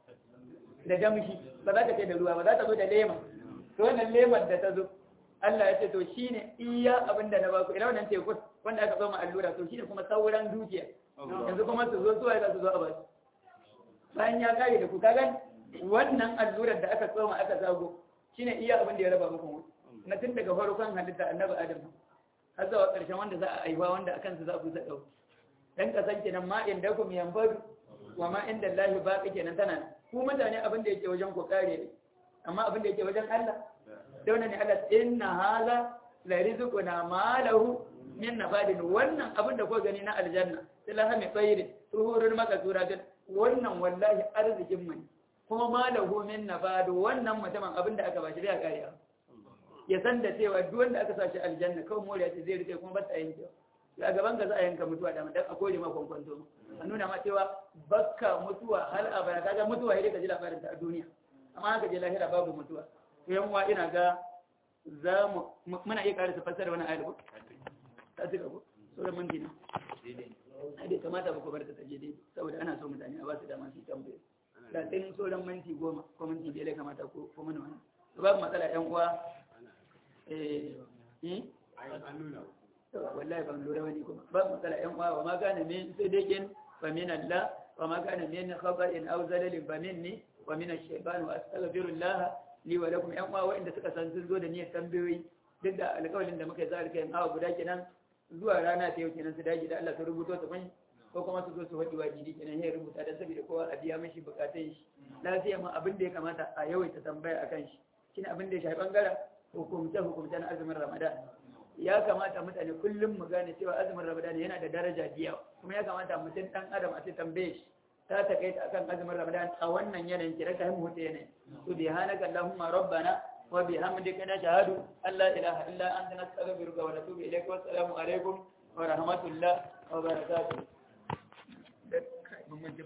da damshi ba za ta kai da ruwa ba za ta zo da lema to wannan lemar da ta zo Allah ya ce to shine iya abin da na ba ku ina wannan teku wanda aka tsoma allura to shine kuma sauran dukiya yanzu kuma su zo suwaye za su zo a bashi bayan ya kare da ku kaga wannan allurar da aka tsoma aka zago shine iya abin da ya raba muku na tun daga farkon halitta annabi adam har zuwa ƙarshen wanda za a aiwa wanda akan su za a busa ɗau dan kasan kenan ma inda kum yanfadu wa ma inda Allah baqi kenan tana ku mutane abin da yake wajen ku kare ne amma abin da yake wajen Allah da wannan ne Allah inna hadha la rizquna ma lahu min nafadin wannan abin da ko gani na aljanna tilaha mai tsayirin tuhurul makasuratin wannan wallahi arzikin mu kuma ma lahu min nafad wannan mutumin abin da aka bashi bai kariya ya san da cewa duk wanda aka sashi aljanna kawai moriya ce zai rike kuma ba ta yanke a gaban ka za a yanka mutuwa da mutan a kore ma kwankwanto a nuna ma cewa bakka mutuwa hal abada kaga mutuwa yake ka ji labarin ta a duniya amma haka je lahira babu mutuwa to yan uwa ina ga za mu muna iya karanta fassara wannan ayar ko ta tuka ko sauran mun dina dai kamata ba ku bar ta taje dai saboda ana so mutane a ba su dama su tambaye da tin sauran minti 10 ko minti 5 kamata ko mana wannan babu matsala yan uwa an nuna wallahi ban lura wani kuma ba matsala yan uwa wa ma kana min sidiqin fa min Allah wa ma kana min khaba'in aw zalalin fa minni wa min ash-shaytan wa astaghfirullah li wa lakum yan uwa wanda suka san sun zo da niyyar tambayoyi duk da alƙawarin da muka yi zalika yan awa guda kenan zuwa rana ta yau kenan su dage da Allah ta rubuto su mai ko kuma su zo su wadi wajibi kenan ya rubuta dan saboda kowa a biya mishi bukatun shi lafiya ma abin da ya kamata a yawaita tambaya akan shi shine abin da ya shafi bangaren hukumce na azumin Ramadan ya kamata mutane kullum mu gane cewa azumin Ramadan yana da daraja biya kuma ya kamata mutum dan adam a ce tambaye shi ta takaita akan azumin Ramadan a wannan yanayin kira ka mu ta yanayin subhanaka allahumma rabbana wa bihamdika nashhadu an la ilaha illa anta nastaghfiruka wa natubu ilayk wa assalamu alaikum wa rahmatullah wa barakatuh